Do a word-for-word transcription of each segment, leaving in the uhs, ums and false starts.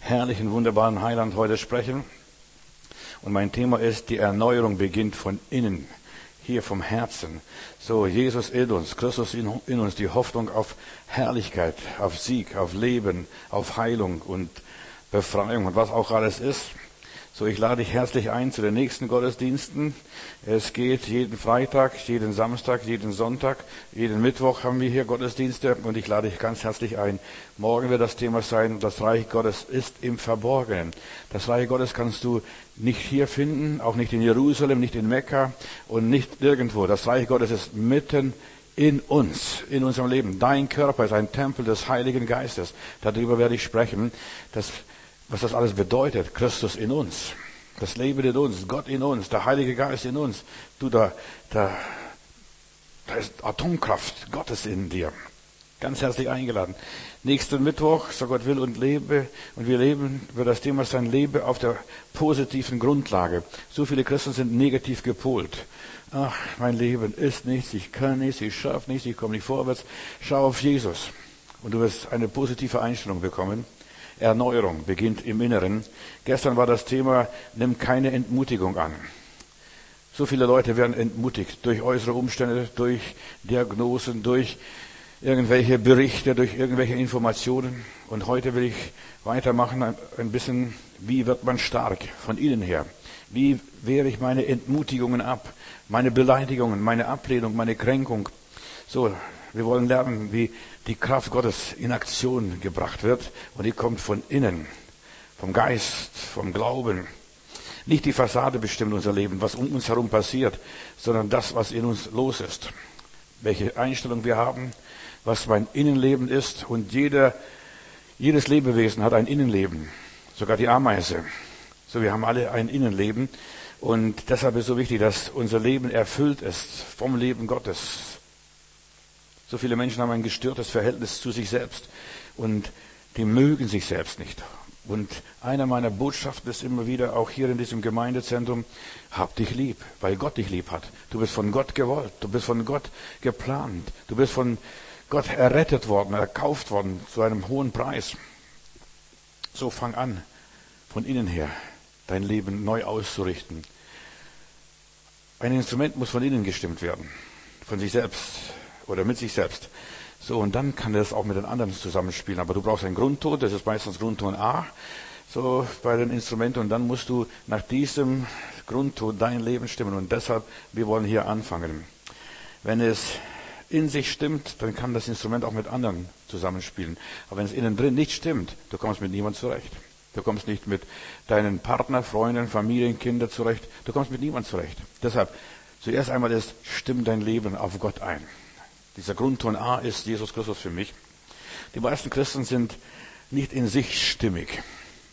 herrlichen, wunderbaren Heiland heute sprechen. Und mein Thema ist, die Erneuerung beginnt von innen, hier vom Herzen. So, Jesus in uns, Christus in, in uns, die Hoffnung auf Herrlichkeit, auf Sieg, auf Leben, auf Heilung und Befreiung und was auch alles ist. So, ich lade dich herzlich ein zu den nächsten Gottesdiensten. Es geht jeden Freitag, jeden Samstag, jeden Sonntag, jeden Mittwoch haben wir hier Gottesdienste und ich lade dich ganz herzlich ein. Morgen wird das Thema sein, das Reich Gottes ist im Verborgenen. Das Reich Gottes kannst du nicht hier finden, auch nicht in Jerusalem, nicht in Mekka und nicht irgendwo. Das Reich Gottes ist mitten in uns, in unserem Leben. Dein Körper ist ein Tempel des Heiligen Geistes. Darüber werde ich sprechen. Das Was das alles bedeutet, Christus in uns, das Leben in uns, Gott in uns, der Heilige Geist in uns. Du, da, da, da ist Atomkraft Gottes in dir. Ganz herzlich eingeladen. Nächsten Mittwoch, so Gott will und lebe, und wir leben, wird das Thema sein, lebe auf der positiven Grundlage. So viele Christen sind negativ gepolt. Ach, mein Leben ist nichts, ich kann nichts, ich schaffe nichts, ich komme nicht vorwärts. Schau auf Jesus und du wirst eine positive Einstellung bekommen. Erneuerung beginnt im Inneren. Gestern war das Thema, nimm keine Entmutigung an. So viele Leute werden entmutigt durch äußere Umstände, durch Diagnosen, durch irgendwelche Berichte, durch irgendwelche Informationen. Und heute will ich weitermachen, ein bisschen, wie wird man stark von innen her? Wie wehre ich meine Entmutigungen ab? Meine Beleidigungen, meine Ablehnung, meine Kränkung. So, wir wollen lernen, wie die Kraft Gottes in Aktion gebracht wird. Und die kommt von innen, vom Geist, vom Glauben. Nicht die Fassade bestimmt unser Leben, was um uns herum passiert, sondern das, was in uns los ist. Welche Einstellung wir haben, was mein Innenleben ist. Und jeder, jedes Lebewesen hat ein Innenleben. Sogar die Ameise. So, wir haben alle ein Innenleben. Und deshalb ist es so wichtig, dass unser Leben erfüllt ist vom Leben Gottes. So viele Menschen haben ein gestörtes Verhältnis zu sich selbst und die mögen sich selbst nicht. Und einer meiner Botschaften ist immer wieder, auch hier in diesem Gemeindezentrum, hab dich lieb, weil Gott dich lieb hat. Du bist von Gott gewollt, du bist von Gott geplant, du bist von Gott errettet worden, erkauft worden zu einem hohen Preis. So fang an, von innen her dein Leben neu auszurichten. Ein Instrument muss von innen gestimmt werden, von sich selbst. Oder mit sich selbst. So, und dann kann das auch mit den anderen zusammenspielen. Aber du brauchst einen Grundton, das ist meistens Grundton A, so bei den Instrumenten. Und dann musst du nach diesem Grundton dein Leben stimmen. Und deshalb, wir wollen hier anfangen. Wenn es in sich stimmt, dann kann das Instrument auch mit anderen zusammenspielen. Aber wenn es innen drin nicht stimmt, du kommst mit niemandem zurecht. Du kommst nicht mit deinen Partner, Freunden, Familien, Kindern zurecht. Du kommst mit niemandem zurecht. Deshalb, zuerst einmal ist, stimm dein Leben auf Gott ein. Dieser Grundton A ist Jesus Christus für mich. Die meisten Christen sind nicht in sich stimmig.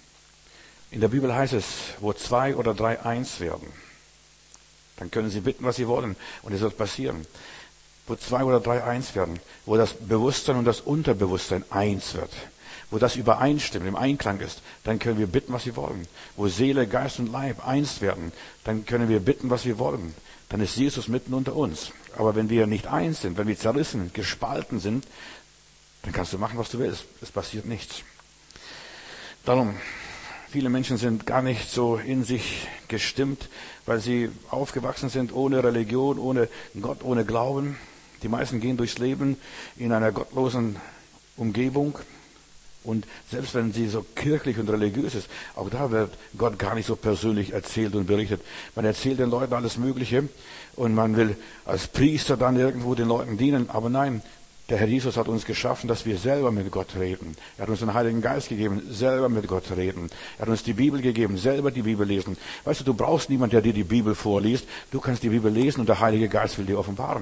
In der Bibel heißt es, wo zwei oder drei eins werden, dann können sie bitten, was sie wollen, und es wird passieren. Wo zwei oder drei eins werden, wo das Bewusstsein und das Unterbewusstsein eins wird, wo das übereinstimmt, im Einklang ist, dann können wir bitten, was wir wollen. Wo Seele, Geist und Leib eins werden, dann können wir bitten, was wir wollen. Dann ist Jesus mitten unter uns. Aber wenn wir nicht eins sind, wenn wir zerrissen, gespalten sind, dann kannst du machen, was du willst. Es passiert nichts. Darum, viele Menschen sind gar nicht so in sich gestimmt, weil sie aufgewachsen sind ohne Religion, ohne Gott, ohne Glauben. Die meisten gehen durchs Leben in einer gottlosen Umgebung. Und selbst wenn sie so kirchlich und religiös ist, auch da wird Gott gar nicht so persönlich erzählt und berichtet. Man erzählt den Leuten alles Mögliche und man will als Priester dann irgendwo den Leuten dienen. Aber nein, der Herr Jesus hat uns geschaffen, dass wir selber mit Gott reden. Er hat uns den Heiligen Geist gegeben, selber mit Gott reden. Er hat uns die Bibel gegeben, selber die Bibel lesen. Weißt du, du brauchst niemanden, der dir die Bibel vorliest. Du kannst die Bibel lesen und der Heilige Geist will dir offenbaren.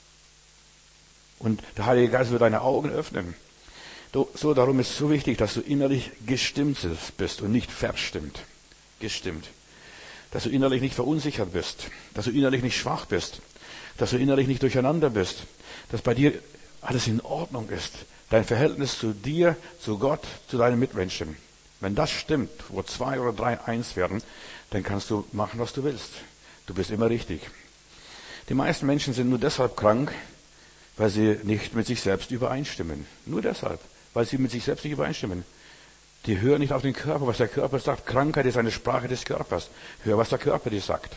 Und der Heilige Geist wird deine Augen öffnen. So, darum ist es so wichtig, dass du innerlich gestimmt bist und nicht verstimmt. Gestimmt. Dass du innerlich nicht verunsichert bist. Dass du innerlich nicht schwach bist. Dass du innerlich nicht durcheinander bist. Dass bei dir alles in Ordnung ist. Dein Verhältnis zu dir, zu Gott, zu deinen Mitmenschen. Wenn das stimmt, wo zwei oder drei eins werden, dann kannst du machen, was du willst. Du bist immer richtig. Die meisten Menschen sind nur deshalb krank, weil sie nicht mit sich selbst übereinstimmen. Nur deshalb. Weil sie mit sich selbst nicht übereinstimmen. Die hören nicht auf den Körper, was der Körper sagt. Krankheit ist eine Sprache des Körpers. Hör, was der Körper dir sagt.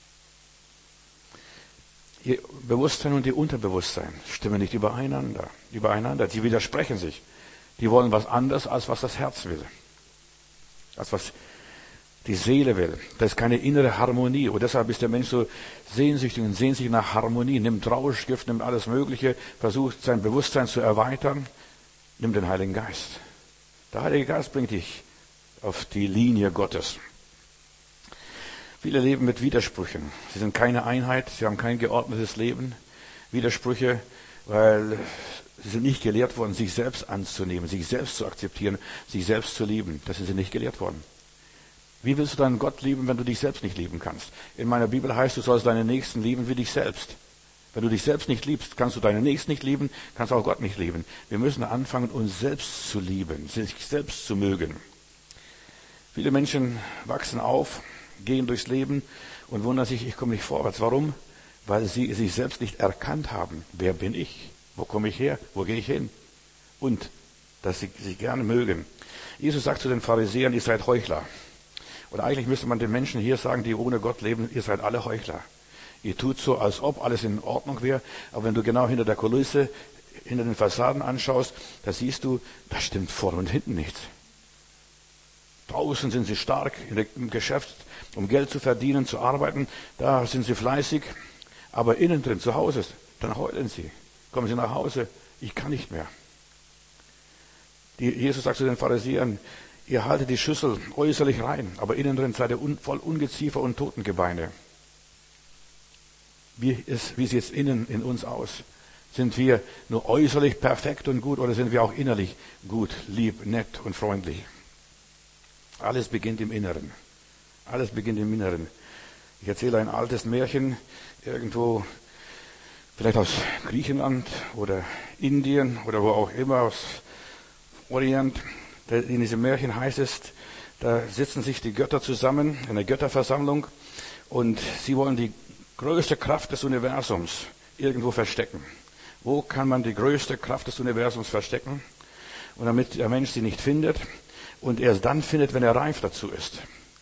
Ihr Bewusstsein und ihr Unterbewusstsein stimmen nicht übereinander. Übereinander. Die widersprechen sich. Die wollen was anderes, als was das Herz will. Als was die Seele will. Das ist keine innere Harmonie. Und deshalb ist der Mensch so sehnsüchtig und sehnt sich nach Harmonie. Nimmt Rauschgift, nimmt alles Mögliche, versucht sein Bewusstsein zu erweitern. Nimmt den Heiligen Geist. Der Heilige Geist bringt dich auf die Linie Gottes. Viele leben mit Widersprüchen. Sie sind keine Einheit, sie haben kein geordnetes Leben. Widersprüche, weil sie sind nicht gelehrt worden, sich selbst anzunehmen, sich selbst zu akzeptieren, sich selbst zu lieben. Das sind sie nicht gelehrt worden. Wie willst du deinen Gott lieben, wenn du dich selbst nicht lieben kannst? In meiner Bibel heißt, du sollst deinen Nächsten lieben wie dich selbst. Wenn du dich selbst nicht liebst, kannst du deinen Nächsten nicht lieben, kannst auch Gott nicht lieben. Wir müssen anfangen, uns selbst zu lieben, sich selbst zu mögen. Viele Menschen wachsen auf, gehen durchs Leben und wundern sich, ich komme nicht vorwärts. Warum? Weil sie sich selbst nicht erkannt haben. Wer bin ich? Wo komme ich her? Wo gehe ich hin? Und, dass sie sich gerne mögen. Jesus sagt zu den Pharisäern, ihr seid Heuchler. Und eigentlich müsste man den Menschen hier sagen, die ohne Gott leben, ihr seid alle Heuchler. Ihr tut so, als ob alles in Ordnung wäre. Aber wenn du genau hinter der Kulisse, hinter den Fassaden anschaust, da siehst du, da stimmt vorne und hinten nichts. Draußen sind sie stark im Geschäft, um Geld zu verdienen, zu arbeiten. Da sind sie fleißig. Aber innen drin, zu Hause, dann heulen sie. Kommen sie nach Hause, ich kann nicht mehr. Die, Jesus sagt zu den Pharisäern, ihr haltet die Schüssel äußerlich rein, aber innen drin seid ihr un, voll Ungeziefer und Totengebeine. Wie, ist, wie sieht es innen in uns aus? Sind wir nur äußerlich perfekt und gut oder sind wir auch innerlich gut, lieb, nett und freundlich? Alles beginnt im Inneren. Alles beginnt im Inneren. Ich erzähle ein altes Märchen, irgendwo, vielleicht aus Griechenland oder Indien oder wo auch immer, aus Orient. In diesem Märchen heißt es, da sitzen sich die Götter zusammen, in einer Götterversammlung, und sie wollen die größte Kraft des Universums irgendwo verstecken. Wo kann man die größte Kraft des Universums verstecken? Und damit der Mensch sie nicht findet und erst dann findet, wenn er reif dazu ist.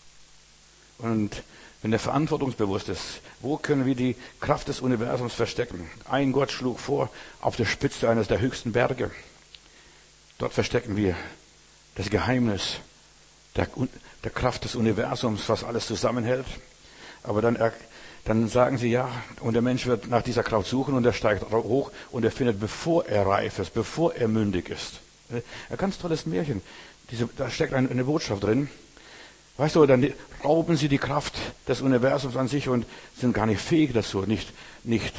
Und wenn er verantwortungsbewusst ist, wo können wir die Kraft des Universums verstecken? Ein Gott schlug vor, auf der Spitze eines der höchsten Berge. Dort verstecken wir das Geheimnis der, der Kraft des Universums, was alles zusammenhält. Aber dann, dann sagen sie, ja, und der Mensch wird nach dieser Kraft suchen und er steigt hoch und er findet, bevor er reif ist, bevor er mündig ist. Ein ganz tolles Märchen. Diese, da steckt eine, eine Botschaft drin. Weißt du, dann rauben sie die Kraft des Universums an sich und sind gar nicht fähig dazu, nicht, nicht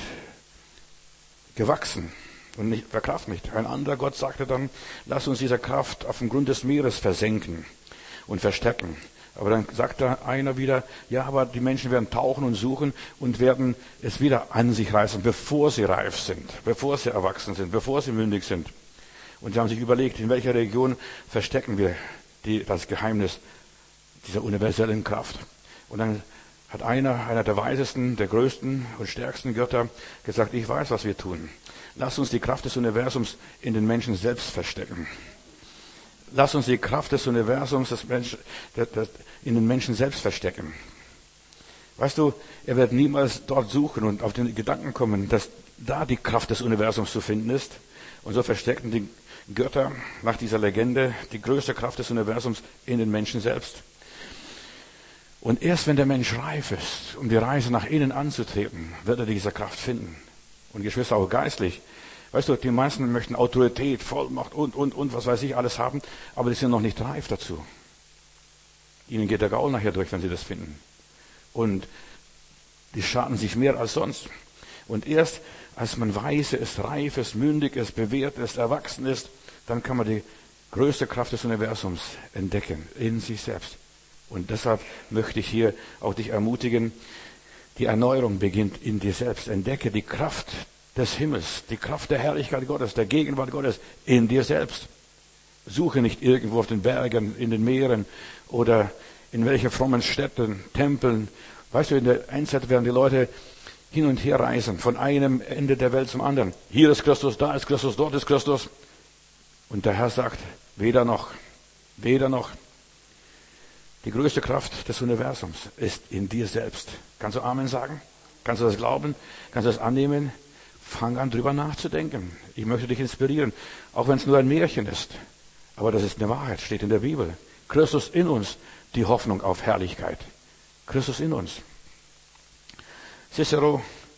gewachsen und nicht, der Kraft nicht. Ein anderer Gott sagte dann, lass uns diese Kraft auf dem Grund des Meeres versenken und verstecken. Aber dann sagt da einer wieder, ja, aber die Menschen werden tauchen und suchen und werden es wieder an sich reißen, bevor sie reif sind, bevor sie erwachsen sind, bevor sie mündig sind. Und sie haben sich überlegt, in welcher Region verstecken wir die, das Geheimnis dieser universellen Kraft. Und dann hat einer, einer der weisesten, der größten und stärksten Götter gesagt, ich weiß, was wir tun. Lass uns die Kraft des Universums in den Menschen selbst verstecken. Lass uns die Kraft des Universums des Menschen, der, der, in den Menschen selbst verstecken. Weißt du, er wird niemals dort suchen und auf den Gedanken kommen, dass da die Kraft des Universums zu finden ist. Und so versteckten die Götter nach dieser Legende die größte Kraft des Universums in den Menschen selbst. Und erst wenn der Mensch reif ist, um die Reise nach innen anzutreten, wird er diese Kraft finden. Und Geschwister, auch geistlich. Weißt du, die meisten möchten Autorität, Vollmacht und, und, und, was weiß ich, alles haben, aber die sind noch nicht reif dazu. Ihnen geht der Gaul nachher durch, wenn sie das finden. Und die schaden sich mehr als sonst. Und erst, als man weise ist, reif ist, mündig ist, bewährt ist, erwachsen ist, dann kann man die größte Kraft des Universums entdecken, in sich selbst. Und deshalb möchte ich hier auch dich ermutigen, die Erneuerung beginnt in dir selbst. Entdecke die Kraft des Himmels, die Kraft der Herrlichkeit Gottes, der Gegenwart Gottes in dir selbst. Suche nicht irgendwo auf den Bergen, in den Meeren oder in welchen frommen Städten, Tempeln. Weißt du, in der Endzeit werden die Leute hin und her reisen, von einem Ende der Welt zum anderen. Hier ist Christus, da ist Christus, dort ist Christus. Und der Herr sagt, weder noch. Weder noch. Die größte Kraft des Universums ist in dir selbst. Kannst du Amen sagen? Kannst du das glauben? Kannst du das annehmen? Fang an, drüber nachzudenken. Ich möchte dich inspirieren, auch wenn es nur ein Märchen ist. Aber das ist eine Wahrheit, steht in der Bibel. Christus in uns, die Hoffnung auf Herrlichkeit. Christus in uns. Cicero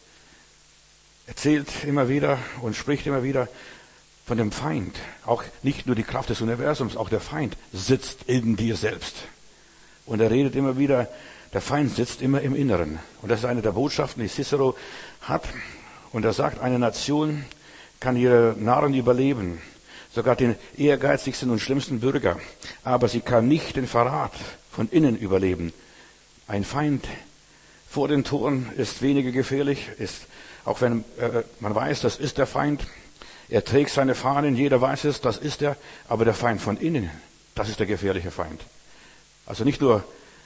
erzählt immer wieder und spricht immer wieder von dem Feind. Auch nicht nur die Kraft des Universums, auch der Feind sitzt in dir selbst. Und er redet immer wieder, der Feind sitzt immer im Inneren. Und das ist eine der Botschaften, die Cicero hat. Und er sagt, eine Nation kann ihre Narren überleben, sogar den ehrgeizigsten und schlimmsten Bürger. Aber sie kann nicht den Verrat von innen überleben. Ein Feind vor den Toren ist weniger gefährlich, ist, auch wenn äh, man weiß, das ist der Feind. Er trägt seine Fahnen, jeder weiß es, das ist er. Aber der Feind von innen, das ist der gefährliche Feind. Also nicht nur,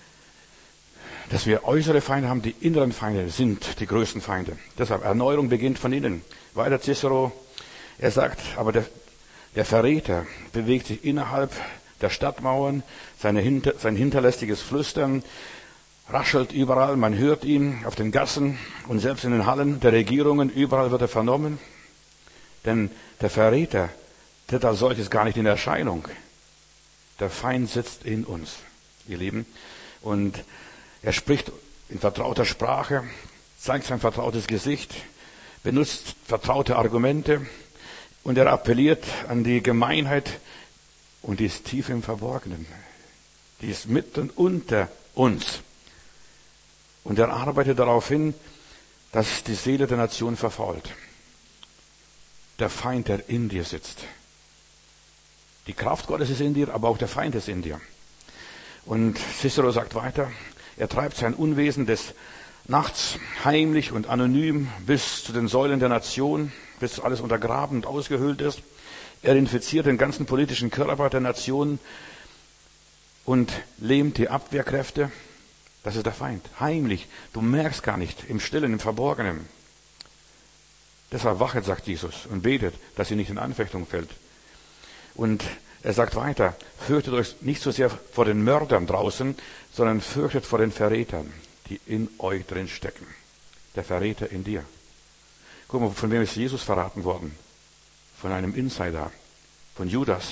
dass wir äußere Feinde haben, die inneren Feinde sind die größten Feinde. Deshalb, Erneuerung beginnt von innen. Weiter Cicero, er sagt, aber der, der Verräter bewegt sich innerhalb der Stadtmauern, seine Hinter, sein hinterlästiges Flüstern raschelt überall, man hört ihn auf den Gassen und selbst in den Hallen der Regierungen, überall wird er vernommen. Denn der Verräter tritt als solches gar nicht in Erscheinung. Der Feind sitzt in uns, ihr Lieben. Und er spricht in vertrauter Sprache, zeigt sein vertrautes Gesicht, benutzt vertraute Argumente und er appelliert an die Gemeinheit und die ist tief im Verborgenen. Die ist mitten unter uns. Und er arbeitet darauf hin, dass die Seele der Nation verfault. Der Feind, der in dir sitzt. Die Kraft Gottes ist in dir, aber auch der Feind ist in dir. Und Cicero sagt weiter, er treibt sein Unwesen des Nachts heimlich und anonym bis zu den Säulen der Nation, bis alles untergraben und ausgehöhlt ist. Er infiziert den ganzen politischen Körper der Nation und lähmt die Abwehrkräfte. Das ist der Feind. Heimlich. Du merkst gar nicht. Im Stillen, im Verborgenen. Deshalb wachet, sagt Jesus, und betet, dass sie nicht in Anfechtung fällt. Und er sagt weiter, fürchtet euch nicht so sehr vor den Mördern draußen, sondern fürchtet vor den Verrätern, die in euch drin stecken. Der Verräter in dir. Guck mal, von wem ist Jesus verraten worden? Von einem Insider, von Judas.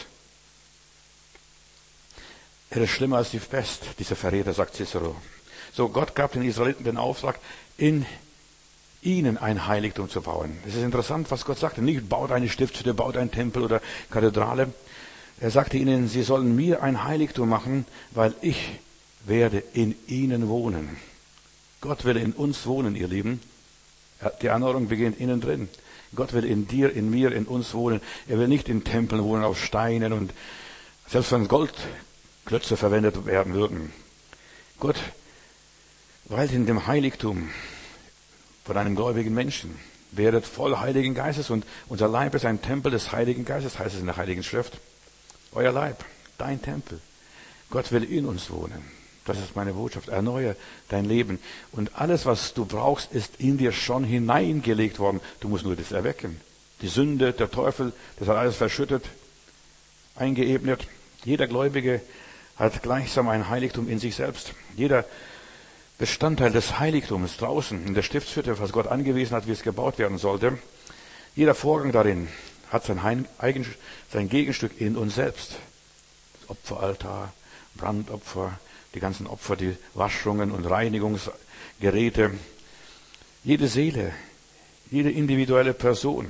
Er ist schlimmer als die Pest, dieser Verräter, sagt Cicero. So, Gott gab den Israeliten den Auftrag, in ihnen ein Heiligtum zu bauen. Es ist interessant, was Gott sagte. Nicht baut eine Stiftshütte, baut einen Tempel oder Kathedrale. Er sagte ihnen, sie sollen mir ein Heiligtum machen, weil ich werde in ihnen wohnen. Gott will in uns wohnen, ihr Lieben. Die Erneuerung beginnt innen drin. Gott will in dir, in mir, in uns wohnen. Er will nicht in Tempeln wohnen, auf Steinen und selbst wenn Goldklötze verwendet werden würden. Gott weilt in dem Heiligtum von einem gläubigen Menschen. Werdet voll Heiligen Geistes und unser Leib ist ein Tempel des Heiligen Geistes, heißt es in der Heiligen Schrift. Euer Leib, dein Tempel. Gott will in uns wohnen. Das ist meine Botschaft. Erneuere dein Leben. Und alles, was du brauchst, ist in dir schon hineingelegt worden. Du musst nur das erwecken. Die Sünde, der Teufel, das hat alles verschüttet, eingeebnet. Jeder Gläubige hat gleichsam ein Heiligtum in sich selbst. Jeder Bestandteil des Heiligtums draußen in der Stiftshütte, was Gott angewiesen hat, wie es gebaut werden sollte. Jeder Vorgang darin hat sein, Heim, eigen, sein Gegenstück in uns selbst. Das Opferaltar, Brandopfer, die ganzen Opfer, die Waschungen und Reinigungsgeräte. Jede Seele, jede individuelle Person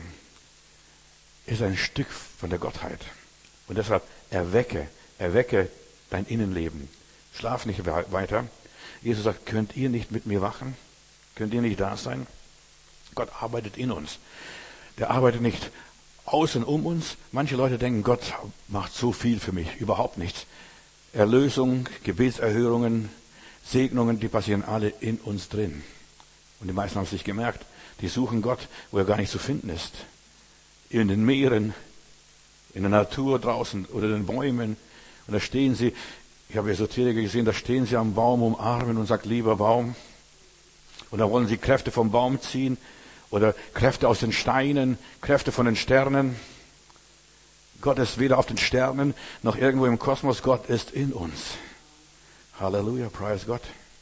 ist ein Stück von der Gottheit. Und deshalb erwecke, erwecke dein Innenleben. Schlaf nicht weiter. Jesus sagt, könnt ihr nicht mit mir wachen? Könnt ihr nicht da sein? Gott arbeitet in uns. Der arbeitet nicht außen um uns. Manche Leute denken, Gott macht so viel für mich. Überhaupt nichts. Erlösung, Gebetserhörungen, Segnungen, die passieren alle in uns drin. Und die meisten haben es nicht gemerkt. Die suchen Gott, wo er gar nicht zu finden ist. In den Meeren, in der Natur draußen oder den Bäumen. Und da stehen sie. Ich habe Esoteriker gesehen, da stehen sie am Baum, umarmen und sagt, lieber Baum. Und da wollen sie Kräfte vom Baum ziehen oder Kräfte aus den Steinen, Kräfte von den Sternen. Gott ist weder auf den Sternen noch irgendwo im Kosmos. Gott ist in uns. Halleluja, preis Gott.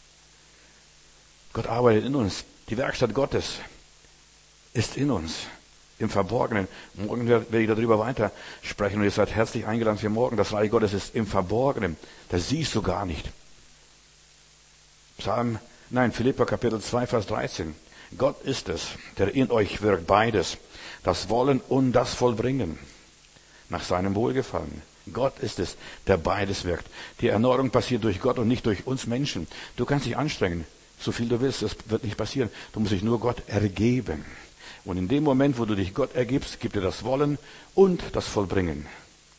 Gott arbeitet in uns. Die Werkstatt Gottes ist in uns, im Verborgenen. Morgen werde ich darüber weiter sprechen und ihr seid herzlich eingeladen für morgen. Das Reich Gottes ist im Verborgenen. Das siehst du gar nicht. Psalm, nein, Philipper Kapitel zwei, Vers dreizehn. Gott ist es, der in euch wirkt, beides, das Wollen und das Vollbringen, nach seinem Wohlgefallen. Gott ist es, der beides wirkt. Die Erneuerung passiert durch Gott und nicht durch uns Menschen. Du kannst dich anstrengen, so viel du willst, das wird nicht passieren. Du musst dich nur Gott ergeben. Und in dem Moment, wo du dich Gott ergibst, gibt er das Wollen und das Vollbringen.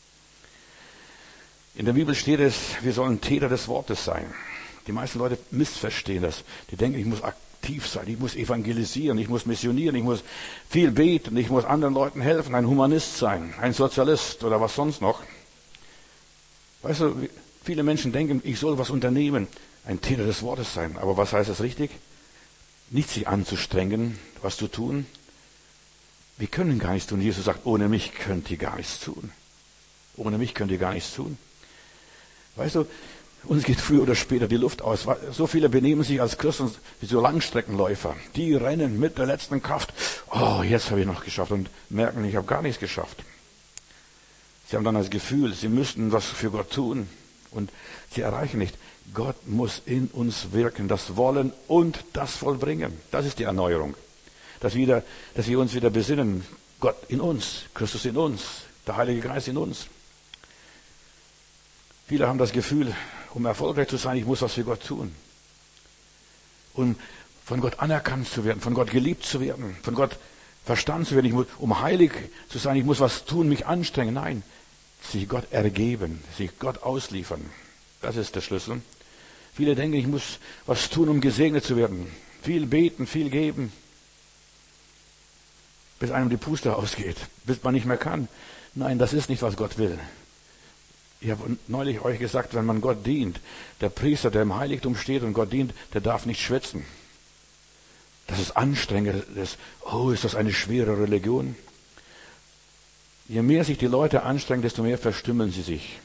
In der Bibel steht es, wir sollen Täter des Wortes sein. Die meisten Leute missverstehen das. Die denken, ich muss aktiv sein, ich muss evangelisieren, ich muss missionieren, ich muss viel beten, ich muss anderen Leuten helfen, ein Humanist sein, ein Sozialist oder was sonst noch. Weißt du, viele Menschen denken, ich soll was unternehmen, ein Täter des Wortes sein. Aber was heißt das richtig? Nicht sich anzustrengen, was zu tun. Wir können gar nichts tun. Jesus sagt, ohne mich könnt ihr gar nichts tun. Ohne mich könnt ihr gar nichts tun. Weißt du, uns geht früher oder später die Luft aus. So viele benehmen sich als Christen wie so Langstreckenläufer. Die rennen mit der letzten Kraft. Oh, jetzt habe ich noch geschafft und merken, ich habe gar nichts geschafft. Sie haben dann das Gefühl, sie müssten was für Gott tun und sie erreichen nicht. Gott muss in uns wirken, das Wollen und das Vollbringen. Das ist die Erneuerung. Dass, wieder, dass wir uns wieder besinnen, Gott in uns, Christus in uns, der Heilige Geist in uns. Viele haben das Gefühl, um erfolgreich zu sein, ich muss was für Gott tun. Um von Gott anerkannt zu werden, von Gott geliebt zu werden, von Gott verstanden zu werden. Ich muss, um heilig zu sein, ich muss was tun, mich anstrengen. Nein, sich Gott ergeben, sich Gott ausliefern. Das ist der Schlüssel. Viele denken, ich muss was tun, um gesegnet zu werden. Viel beten, viel geben. Bis einem die Puste ausgeht, bis man nicht mehr kann. Nein, das ist nicht, was Gott will. Ich habe neulich euch gesagt, wenn man Gott dient, der Priester, der im Heiligtum steht und Gott dient, der darf nicht schwitzen. Das ist anstrengend. Das, oh, ist das eine schwere Religion? Je mehr sich die Leute anstrengen, desto mehr verstümmeln sie sich.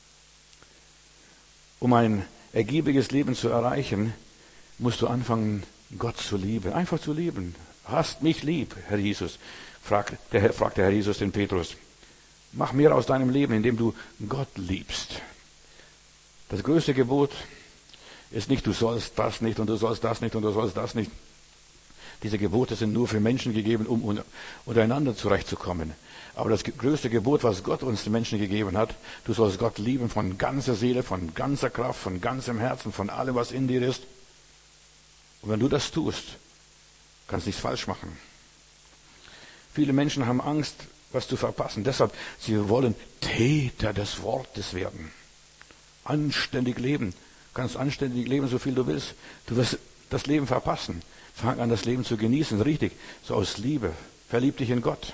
Um ein ergiebiges Leben zu erreichen, musst du anfangen, Gott zu lieben. Einfach zu lieben. Hast mich lieb, Herr Jesus, fragt der, Herr, fragt der Herr Jesus den Petrus. Mach mehr aus deinem Leben, indem du Gott liebst. Das größte Gebot ist nicht, du sollst das nicht und du sollst das nicht und du sollst das nicht. Diese Gebote sind nur für Menschen gegeben, um untereinander zurechtzukommen. Aber das größte Gebot, was Gott uns den Menschen gegeben hat, du sollst Gott lieben von ganzer Seele, von ganzer Kraft, von ganzem Herzen, von allem, was in dir ist. Und wenn du das tust, kannst du nichts falsch machen. Viele Menschen haben Angst, was zu verpassen. Deshalb, sie wollen Täter des Wortes werden. Anständig leben. Du kannst anständig leben, so viel du willst. Du wirst das Leben verpassen. Fang an, das Leben zu genießen, richtig, so aus Liebe. Verlieb dich in Gott.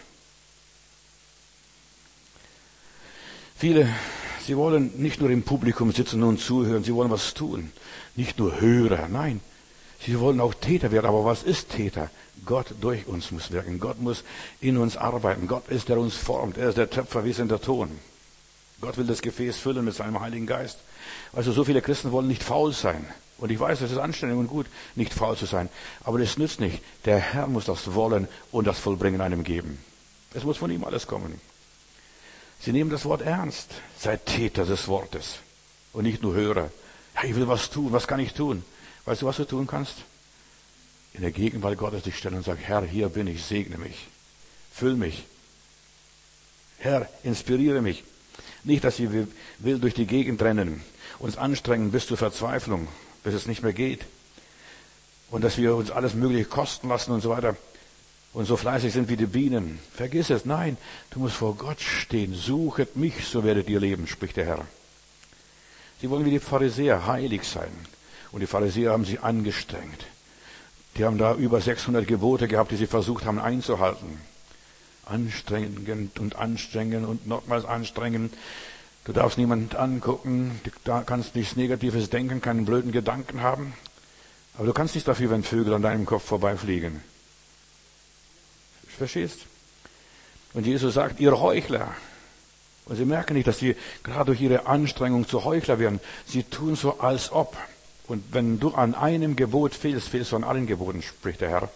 Viele, sie wollen nicht nur im Publikum sitzen und zuhören, sie wollen was tun. Nicht nur Hörer, nein. Sie wollen auch Täter werden. Aber was ist Täter? Gott durch uns muss wirken. Gott muss in uns arbeiten. Gott ist, der uns formt. Er ist der Töpfer, wir sind der Ton. Gott will das Gefäß füllen mit seinem Heiligen Geist. Also so viele Christen wollen nicht faul sein. Und ich weiß, es ist anständig und gut, nicht faul zu sein. Aber das nützt nicht. Der Herr muss das Wollen und das Vollbringen einem geben. Es muss von ihm alles kommen. Sie nehmen das Wort ernst. Seid Täter des Wortes. Und nicht nur Hörer. Ja, ich will was tun. Was kann ich tun? Weißt du, was du tun kannst? In der Gegenwart Gottes dich stellen und sagen, Herr, hier bin ich, segne mich. Füll mich. Herr, inspiriere mich. Nicht, dass wir wild durch die Gegend rennen, uns anstrengen bis zur Verzweiflung, bis es nicht mehr geht. Und dass wir uns alles Mögliche kosten lassen und so weiter. Und so fleißig sind wie die Bienen. Vergiss es. Nein, du musst vor Gott stehen. Suchet mich, so werdet ihr leben, spricht der Herr. Sie wollen wie die Pharisäer heilig sein. Und die Pharisäer haben sich angestrengt. Die haben da über sechshundert Gebote gehabt, die sie versucht haben einzuhalten. Anstrengend und anstrengen und nochmals anstrengen. Du darfst niemanden angucken, du kannst nichts Negatives denken, keinen blöden Gedanken haben. Aber du kannst nichts dafür, wenn Vögel an deinem Kopf vorbeifliegen. Verstehst? Und Jesus sagt, ihr Heuchler, Und sie merken nicht, dass sie gerade durch ihre Anstrengung zu Heuchler werden. Sie tun so, als ob. Und wenn du an einem Gebot fehlst, fehlst du an allen Geboten, spricht der Herr.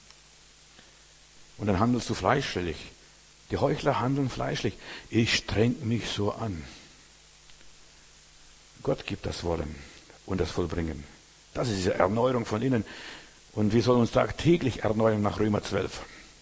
Und dann handelst du fleischlich. Die Heuchler handeln fleischlich. Ich streng mich so an. Gott gibt das Wollen und das Vollbringen. Das ist diese Erneuerung von innen. Und wir sollen uns tagtäglich erneuern nach Römer zwölf.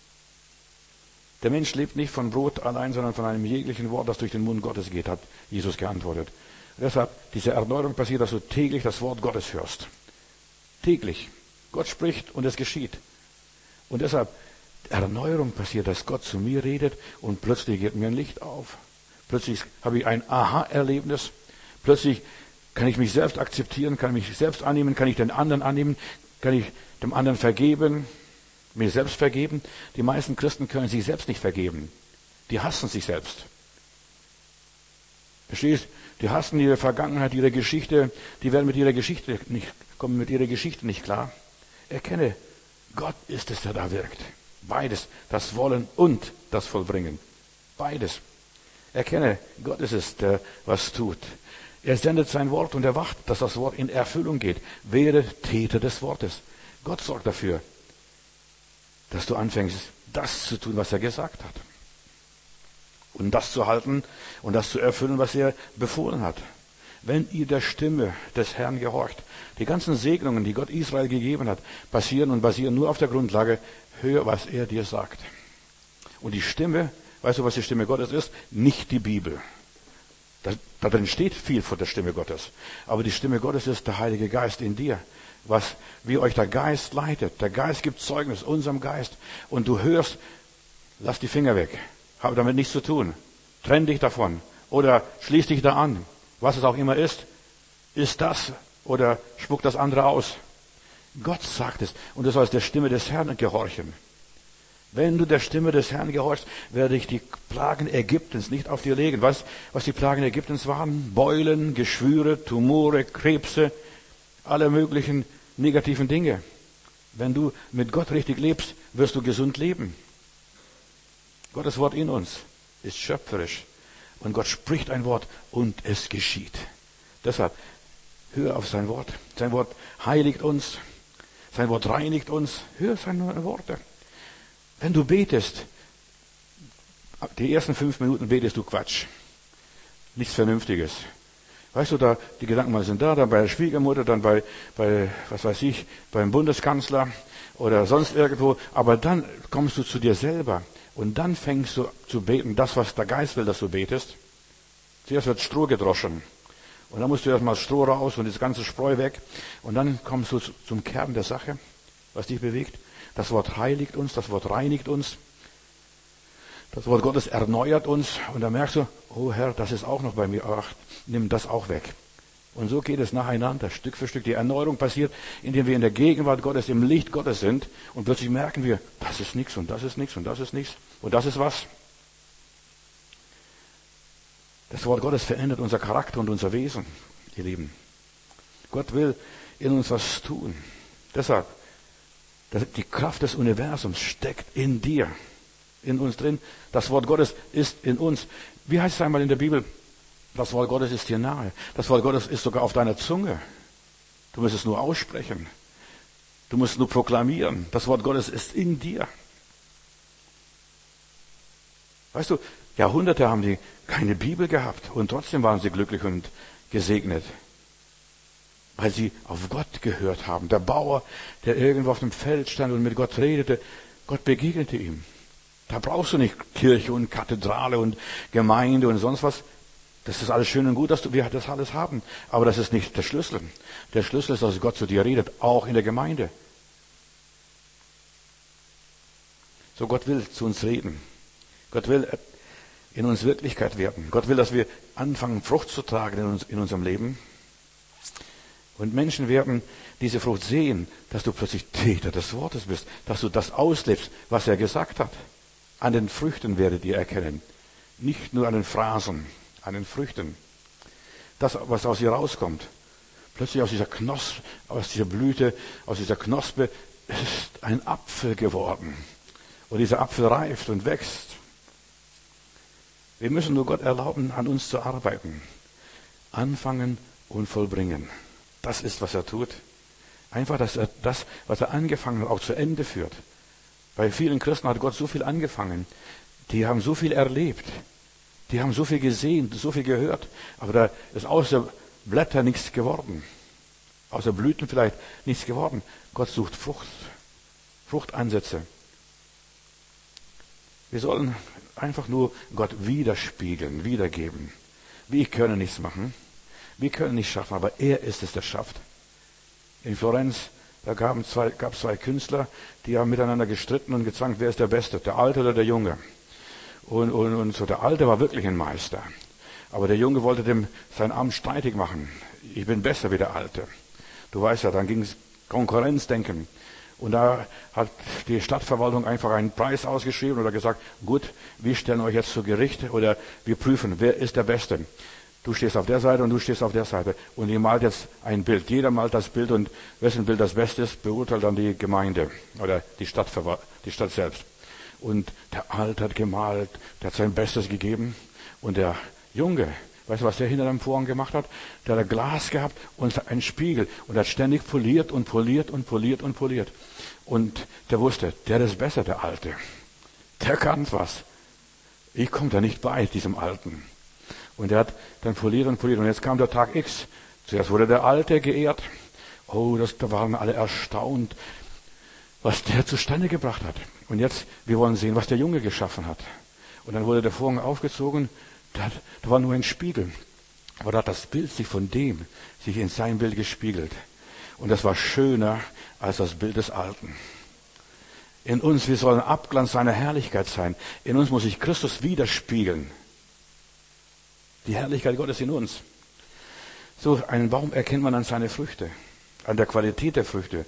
Der Mensch lebt nicht von Brot allein, sondern von einem jeglichen Wort, das durch den Mund Gottes geht, hat Jesus geantwortet. Deshalb, diese Erneuerung passiert, dass du täglich das Wort Gottes hörst. Täglich. Gott spricht und es geschieht. Und deshalb, Erneuerung passiert, dass Gott zu mir redet und plötzlich geht mir ein Licht auf. Plötzlich habe ich ein Aha-Erlebnis. Plötzlich kann ich mich selbst akzeptieren, kann mich selbst annehmen, kann ich den anderen annehmen, kann ich dem anderen vergeben, mir selbst vergeben. Die meisten Christen können sich selbst nicht vergeben. Die hassen sich selbst. Verstehst? Die hassen ihre Vergangenheit, ihre Geschichte. Die werden mit ihrer Geschichte nicht, kommen mit ihrer Geschichte nicht klar. Erkenne, Gott ist es, der da wirkt. Beides, das Wollen und das Vollbringen. Beides. Erkenne, Gott ist es, der was tut. Er sendet sein Wort und erwacht, dass das Wort in Erfüllung geht. Werde Täter des Wortes. Gott sorgt dafür, dass du anfängst, das zu tun, was er gesagt hat. Und das zu halten und das zu erfüllen, was er befohlen hat. Wenn ihr der Stimme des Herrn gehorcht, die ganzen Segnungen, die Gott Israel gegeben hat, passieren und basieren nur auf der Grundlage, hör, was er dir sagt. Und die Stimme, weißt du, was die Stimme Gottes ist? Nicht die Bibel. Da, da drin steht viel von der Stimme Gottes. Aber die Stimme Gottes ist der Heilige Geist in dir. Was, wie euch der Geist leitet. Der Geist gibt Zeugnis unserem Geist. Und du hörst, lass die Finger weg. Habe damit nichts zu tun. Trenn dich davon. Oder schließ dich da an. Was es auch immer ist. Ist das oder spuck das andere aus. Gott sagt es. Und du sollst der Stimme des Herrn gehorchen. Wenn du der Stimme des Herrn gehorchst, werde ich die Plagen Ägyptens nicht auf dir legen. Weißt du, was die Plagen Ägyptens waren? Beulen, Geschwüre, Tumore, Krebse, alle möglichen negativen Dinge. Wenn du mit Gott richtig lebst, wirst du gesund leben. Gottes Wort in uns ist schöpferisch. Und Gott spricht ein Wort und es geschieht. Deshalb, hör auf sein Wort. Sein Wort heiligt uns. Sein Wort reinigt uns. Hör seine Worte. Wenn du betest, die ersten fünf Minuten betest du Quatsch. Nichts Vernünftiges. Weißt du, da, die Gedanken mal sind da, dann bei der Schwiegermutter, dann bei, bei, was weiß ich, beim Bundeskanzler oder sonst irgendwo. Aber dann kommst du zu dir selber und dann fängst du zu beten, das, was der Geist will, dass du betest. Zuerst wird Stroh gedroschen. Und dann musst du erstmal Stroh raus und das ganze Spreu weg. Und dann kommst du zum Kern der Sache, was dich bewegt. Das Wort heiligt uns, das Wort reinigt uns. Das Wort Gottes erneuert uns. Und dann merkst du, oh Herr, das ist auch noch bei mir. Ach, nimm das auch weg. Und so geht es nacheinander, Stück für Stück. Die Erneuerung passiert, indem wir in der Gegenwart Gottes, im Licht Gottes sind. Und plötzlich merken wir, das ist nichts und das ist nichts und das ist nichts. Und das ist was. Das Wort Gottes verändert unser Charakter und unser Wesen, ihr Lieben. Gott will in uns was tun. Deshalb, die Kraft des Universums steckt in dir, in uns drin. Das Wort Gottes ist in uns. Wie heißt es einmal in der Bibel? Das Wort Gottes ist dir nahe. Das Wort Gottes ist sogar auf deiner Zunge. Du musst es nur aussprechen. Du musst es nur proklamieren. Das Wort Gottes ist in dir. Weißt du, Jahrhunderte haben die keine Bibel gehabt und trotzdem waren sie glücklich und gesegnet. Weil sie auf Gott gehört haben. Der Bauer, der irgendwo auf dem Feld stand und mit Gott redete, Gott begegnete ihm. Da brauchst du nicht Kirche und Kathedrale und Gemeinde und sonst was. Das ist alles schön und gut, dass wir das alles haben. Aber das ist nicht der Schlüssel. Der Schlüssel ist, dass Gott zu dir redet, auch in der Gemeinde. So, Gott will zu uns reden. Gott will in uns Wirklichkeit werden. Gott will, dass wir anfangen, Frucht zu tragen in, uns, in unserem Leben. Und Menschen werden diese Frucht sehen, dass du plötzlich Täter des Wortes bist, dass du das auslebst, was er gesagt hat. An den Früchten werdet ihr erkennen. Nicht nur an den Phrasen, an den Früchten. Das, was aus ihr rauskommt. Plötzlich aus dieser Knospe, aus dieser Blüte, aus dieser Knospe ist ein Apfel geworden. Und dieser Apfel reift und wächst. Wir müssen nur Gott erlauben, an uns zu arbeiten. Anfangen und vollbringen. Das ist, was er tut. Einfach, dass er das, was er angefangen hat, auch zu Ende führt. Bei vielen Christen hat Gott so viel angefangen. Die haben so viel erlebt. Die haben so viel gesehen, so viel gehört. Aber da ist außer Blätter nichts geworden. Außer Blüten vielleicht nichts geworden. Gott sucht Frucht. Fruchtansätze. Wir sollen einfach nur Gott widerspiegeln, wiedergeben. Wir können nichts machen. Wir können nichts schaffen, aber er ist es, der schafft. In Florenz, da gab es zwei, gab zwei Künstler, die haben miteinander gestritten und gezankt, wer ist der Beste, der Alte oder der Junge. Und, und, und so, der Alte war wirklich ein Meister. Aber der Junge wollte dem sein Amt streitig machen. Ich bin besser wie der Alte. Du weißt ja, dann ging es Konkurrenzdenken. Und da hat die Stadtverwaltung einfach einen Preis ausgeschrieben oder gesagt, gut, wir stellen euch jetzt zu Gericht oder wir prüfen, wer ist der Beste. Du stehst auf der Seite und du stehst auf der Seite. Und ihr malt jetzt ein Bild. Jeder malt das Bild und wessen Bild das Beste ist, beurteilt dann die Gemeinde oder die Stadt, die Stadt selbst. Und der Alte hat gemalt, der hat sein Bestes gegeben. Und der Junge, weißt du, was der hinter dem Vorhang gemacht hat? Der hat ein Glas gehabt und einen Spiegel. Und er hat ständig poliert und poliert und poliert und poliert. Und der wusste, der ist besser, der Alte. Der kann was. Ich komme da nicht bei, diesem Alten. Und er hat dann poliert und poliert. Und jetzt kam der Tag X. Zuerst wurde der Alte geehrt. Oh, das, da waren alle erstaunt, was der zustande gebracht hat. Und jetzt, wir wollen sehen, was der Junge geschaffen hat. Und dann wurde der Vorhang aufgezogen. Da, hat, da war nur ein Spiegel. Aber da hat das Bild sich von dem, sich in sein Bild gespiegelt. Und das war schöner als das Bild des Alten. In uns, wir sollen Abglanz seiner Herrlichkeit sein. In uns muss sich Christus widerspiegeln. Die Herrlichkeit Gottes in uns. So, einen Baum erkennt man an seine Früchte, an der Qualität der Früchte.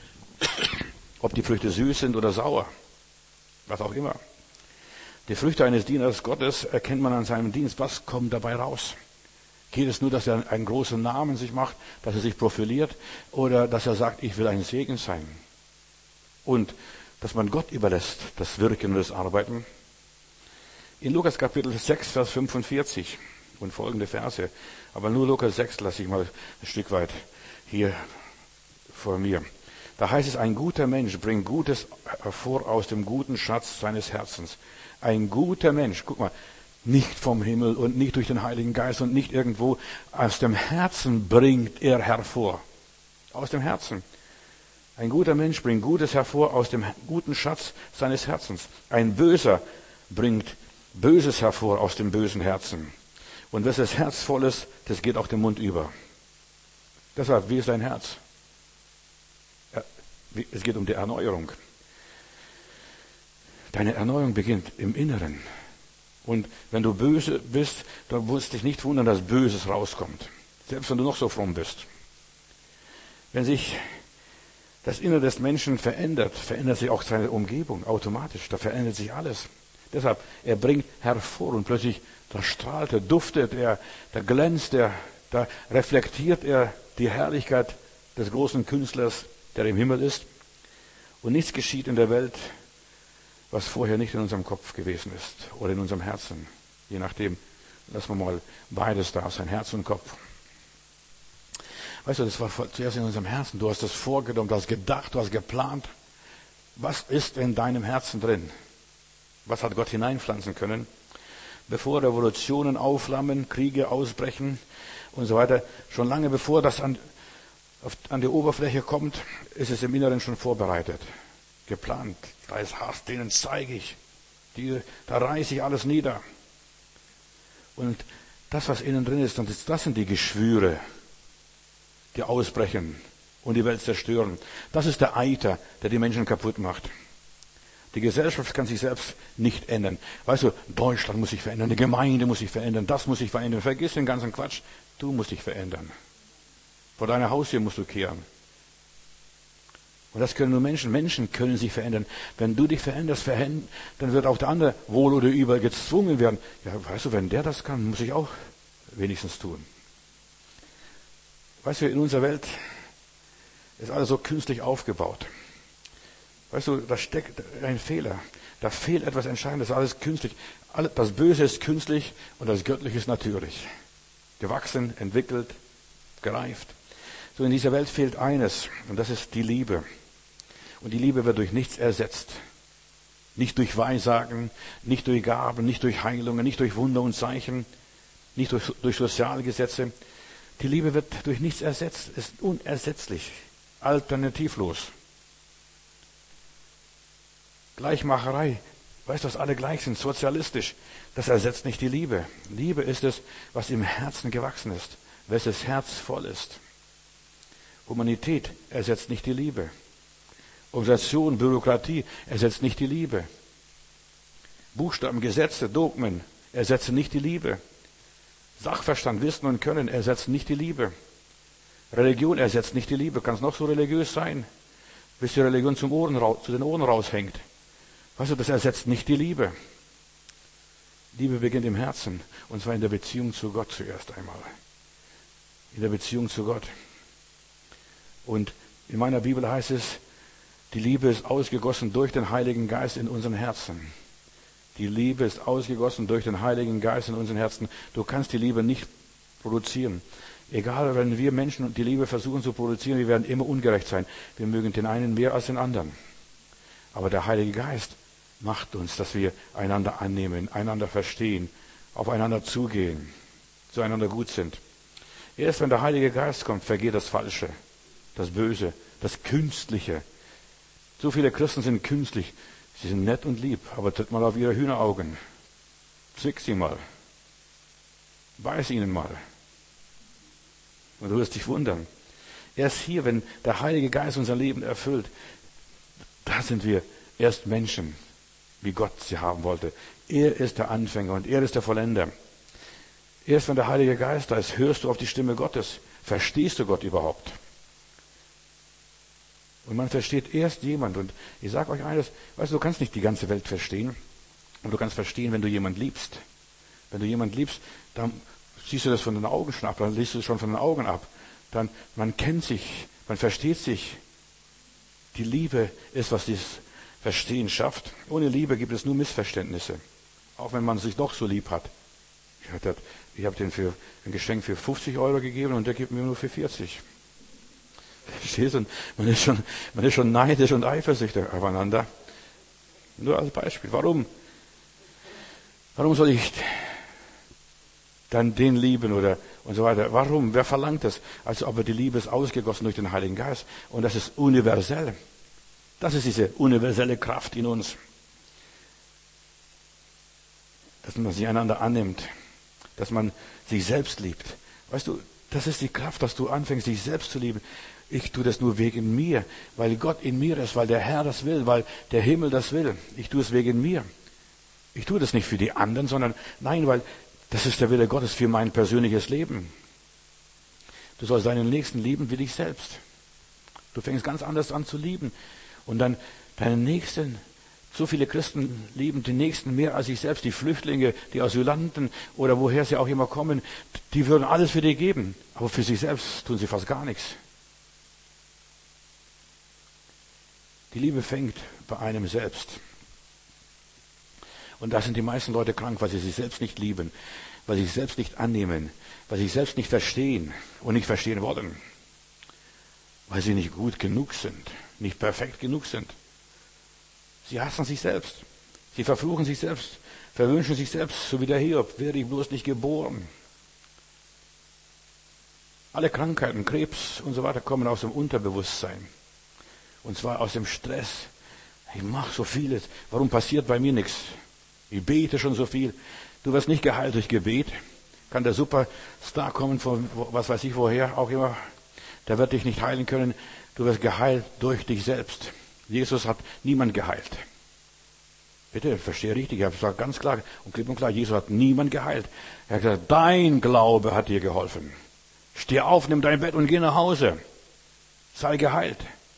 Ob die Früchte süß sind oder sauer, was auch immer. Die Früchte eines Dieners Gottes erkennt man an seinem Dienst. Was kommt dabei raus? Geht es nur, dass er einen großen Namen sich macht, dass er sich profiliert oder dass er sagt, ich will ein Segen sein? Und dass man Gott überlässt, das Wirken und das Arbeiten. In Lukas Kapitel sechs, Vers fünfundvierzig und folgende Verse, aber nur Lukas sechs lasse ich mal ein Stück weit hier vor mir. Da heißt es, ein guter Mensch bringt Gutes hervor aus dem guten Schatz seines Herzens. Ein guter Mensch, guck mal, nicht vom Himmel und nicht durch den Heiligen Geist und nicht irgendwo, aus dem Herzen bringt er hervor. Aus dem Herzen. Ein guter Mensch bringt Gutes hervor aus dem guten Schatz seines Herzens. Ein Böser bringt Böses hervor aus dem bösen Herzen. Und was das Herz voll ist, das geht auch den Mund über. Deshalb, wie ist dein Herz? Es geht um die Erneuerung. Deine Erneuerung beginnt im Inneren. Und wenn du böse bist, dann musst du dich nicht wundern, dass Böses rauskommt. Selbst wenn du noch so fromm bist. Wenn sich das Innere des Menschen verändert, verändert sich auch seine Umgebung automatisch. Da verändert sich alles. Deshalb, er bringt hervor und plötzlich, da strahlt er, duftet er, da glänzt er, da reflektiert er die Herrlichkeit des großen Künstlers, der im Himmel ist. Und nichts geschieht in der Welt, was vorher nicht in unserem Kopf gewesen ist oder in unserem Herzen. Je nachdem, lassen wir mal beides da sein, Herz und Kopf. Weißt du, das war zuerst in unserem Herzen. Du hast das vorgenommen, du hast gedacht, du hast geplant. Was ist in deinem Herzen drin? Was hat Gott hineinpflanzen können? Bevor Revolutionen aufflammen, Kriege ausbrechen und so weiter, schon lange bevor das an, auf, an die Oberfläche kommt, ist es im Inneren schon vorbereitet. Geplant. Da ist Hass, denen zeige ich. Die, da reiße ich alles nieder. Und das, was innen drin ist, das sind die Geschwüre, die ausbrechen und die Welt zerstören. Das ist der Eiter, der die Menschen kaputt macht. Die Gesellschaft kann sich selbst nicht ändern. Weißt du, Deutschland muss sich verändern, die Gemeinde muss sich verändern, das muss sich verändern. Vergiss den ganzen Quatsch. Du musst dich verändern. Vor deiner Haustür musst du kehren. Und das können nur Menschen. Menschen können sich verändern. Wenn du dich veränderst, dann wird auch der andere wohl oder übel gezwungen werden. Ja, weißt du, wenn der das kann, muss ich auch wenigstens tun. Weißt du, in unserer Welt ist alles so künstlich aufgebaut. Weißt du, da steckt ein Fehler. Da fehlt etwas Entscheidendes. Das ist alles künstlich. Das Böse ist künstlich und das Göttliche ist natürlich. Gewachsen, entwickelt, gereift. So in dieser Welt fehlt eines und das ist die Liebe. Und die Liebe wird durch nichts ersetzt. Nicht durch Weissagen, nicht durch Gaben, nicht durch Heilungen, nicht durch Wunder und Zeichen, nicht durch, durch Sozialgesetze. Die Liebe wird durch nichts ersetzt, ist unersetzlich, alternativlos. Gleichmacherei, weißt du, dass alle gleich sind, sozialistisch, das ersetzt nicht die Liebe. Liebe ist es, was im Herzen gewachsen ist, welches Herz voll ist. Humanität ersetzt nicht die Liebe. Organisation, Bürokratie ersetzt nicht die Liebe. Buchstaben, Gesetze, Dogmen ersetzen nicht die Liebe. Sachverstand, Wissen und Können ersetzen nicht die Liebe. Religion ersetzt nicht die Liebe. Kann es noch so religiös sein, bis die Religion zum Ohren, zu den Ohren raushängt. Weißt du, das ersetzt nicht die Liebe. Liebe beginnt im Herzen, und zwar in der Beziehung zu Gott zuerst einmal. In der Beziehung zu Gott. Und in meiner Bibel heißt es, die Liebe ist ausgegossen durch den Heiligen Geist in unseren Herzen. Die Liebe ist ausgegossen durch den Heiligen Geist in unseren Herzen. Du kannst die Liebe nicht produzieren. Egal, wenn wir Menschen die Liebe versuchen zu produzieren, wir werden immer ungerecht sein. Wir mögen den einen mehr als den anderen. Aber der Heilige Geist macht uns, dass wir einander annehmen, einander verstehen, aufeinander zugehen, zueinander gut sind. Erst wenn der Heilige Geist kommt, vergeht das Falsche, das Böse, das Künstliche. So viele Christen sind künstlich. Sie sind nett und lieb, aber tritt mal auf ihre Hühneraugen. Zwick sie mal. Beiß ihnen mal. Und du wirst dich wundern. Erst hier, wenn der Heilige Geist unser Leben erfüllt, da sind wir erst Menschen, wie Gott sie haben wollte. Er ist der Anfänger und er ist der Vollender. Erst wenn der Heilige Geist da ist, hörst du auf die Stimme Gottes. Verstehst du Gott überhaupt? Und man versteht erst jemand. Und ich sage euch eines, weißt du, du kannst nicht die ganze Welt verstehen. Und du kannst verstehen, wenn du jemand liebst. Wenn du jemand liebst, dann siehst du das von den Augen schon ab, dann liest du es schon von den Augen ab. Dann, man kennt sich, man versteht sich. Die Liebe ist, was dieses Verstehen schafft. Ohne Liebe gibt es nur Missverständnisse. Auch wenn man sich doch so lieb hat. Ich habe den für ein Geschenk für fünfzig Euro gegeben und der gibt mir nur für vierzig. Verstehst du? Man ist schon, man ist schon neidisch und eifersüchtig aufeinander. Nur als Beispiel. Warum? Warum soll ich dann den lieben oder und so weiter? Warum? Wer verlangt das? Also, aber die Liebe ist ausgegossen durch den Heiligen Geist und das ist universell. Das ist diese universelle Kraft in uns. Dass man sich einander annimmt, dass man sich selbst liebt. Weißt du, das ist die Kraft, dass du anfängst, dich selbst zu lieben. Ich tue das nur wegen mir, weil Gott in mir ist, weil der Herr das will, weil der Himmel das will. Ich tue es wegen mir. Ich tue das nicht für die anderen, sondern nein, weil das ist der Wille Gottes für mein persönliches Leben. Du sollst deinen Nächsten lieben wie dich selbst. Du fängst ganz anders an zu lieben. Und dann deinen Nächsten, so viele Christen lieben den Nächsten mehr als sich selbst. Die Flüchtlinge, die Asylanten oder woher sie auch immer kommen, die würden alles für dich geben. Aber für sich selbst tun sie fast gar nichts. Die Liebe fängt bei einem selbst. Und da sind die meisten Leute krank, weil sie sich selbst nicht lieben, weil sie sich selbst nicht annehmen, weil sie sich selbst nicht verstehen und nicht verstehen wollen. Weil sie nicht gut genug sind, nicht perfekt genug sind. Sie hassen sich selbst. Sie verfluchen sich selbst, verwünschen sich selbst, so wie der Hiob. Wäre ich bloß nicht geboren. Alle Krankheiten, Krebs und so weiter kommen aus dem Unterbewusstsein. Und zwar aus dem Stress. Ich mache so vieles. Warum passiert bei mir nichts? Ich bete schon so viel. Du wirst nicht geheilt durch Gebet. Kann der Superstar kommen von was weiß ich woher auch immer. Der wird dich nicht heilen können. Du wirst geheilt durch dich selbst. Jesus hat niemand geheilt. Bitte, verstehe richtig. Ich habe gesagt ganz klar und klipp und klar, Jesus hat niemand geheilt. Er hat gesagt, dein Glaube hat dir geholfen. Steh auf, nimm dein Bett und geh nach Hause. Sei geheilt.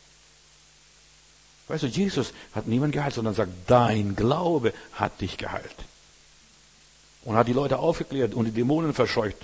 Weißt du, Jesus hat niemand geheilt, sondern sagt, dein Glaube hat dich geheilt. Und hat die Leute aufgeklärt und die Dämonen verscheucht.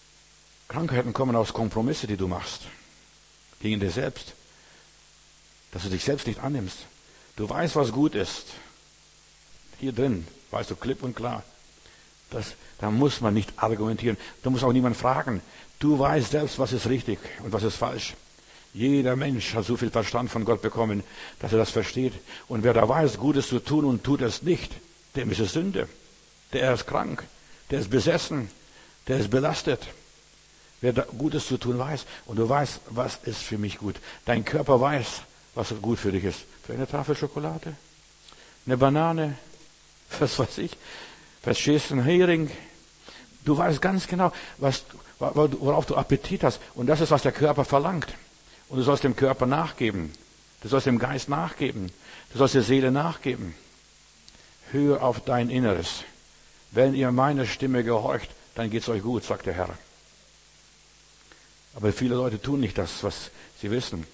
Krankheiten kommen aus Kompromisse, die du machst. Gegen dir selbst. dass du dich selbst nicht annimmst. Du weißt, was gut ist. Hier drin weißt du klipp und klar. Das, da muss man nicht argumentieren. Da muss auch niemand fragen. Du weißt selbst, was ist richtig und was ist falsch. Jeder Mensch hat so viel Verstand von Gott bekommen, dass er das versteht. Und wer da weiß, Gutes zu tun und tut es nicht, dem ist es Sünde. Der ist krank, der ist besessen, der ist belastet. Wer da Gutes zu tun weiß und du weißt, was ist für mich gut. Dein Körper weiß, was gut für dich ist. Für eine Tafel Schokolade, eine Banane, was weiß ich. Verstehst du, ein Hering? Du weißt ganz genau, was, worauf du Appetit hast. Und das ist, was der Körper verlangt. Und du sollst dem Körper nachgeben. Du sollst dem Geist nachgeben. Du sollst der Seele nachgeben. Hör auf dein Inneres. Wenn ihr meiner Stimme gehorcht, dann geht's euch gut, sagt der Herr. Aber viele Leute tun nicht das, was sie wissen.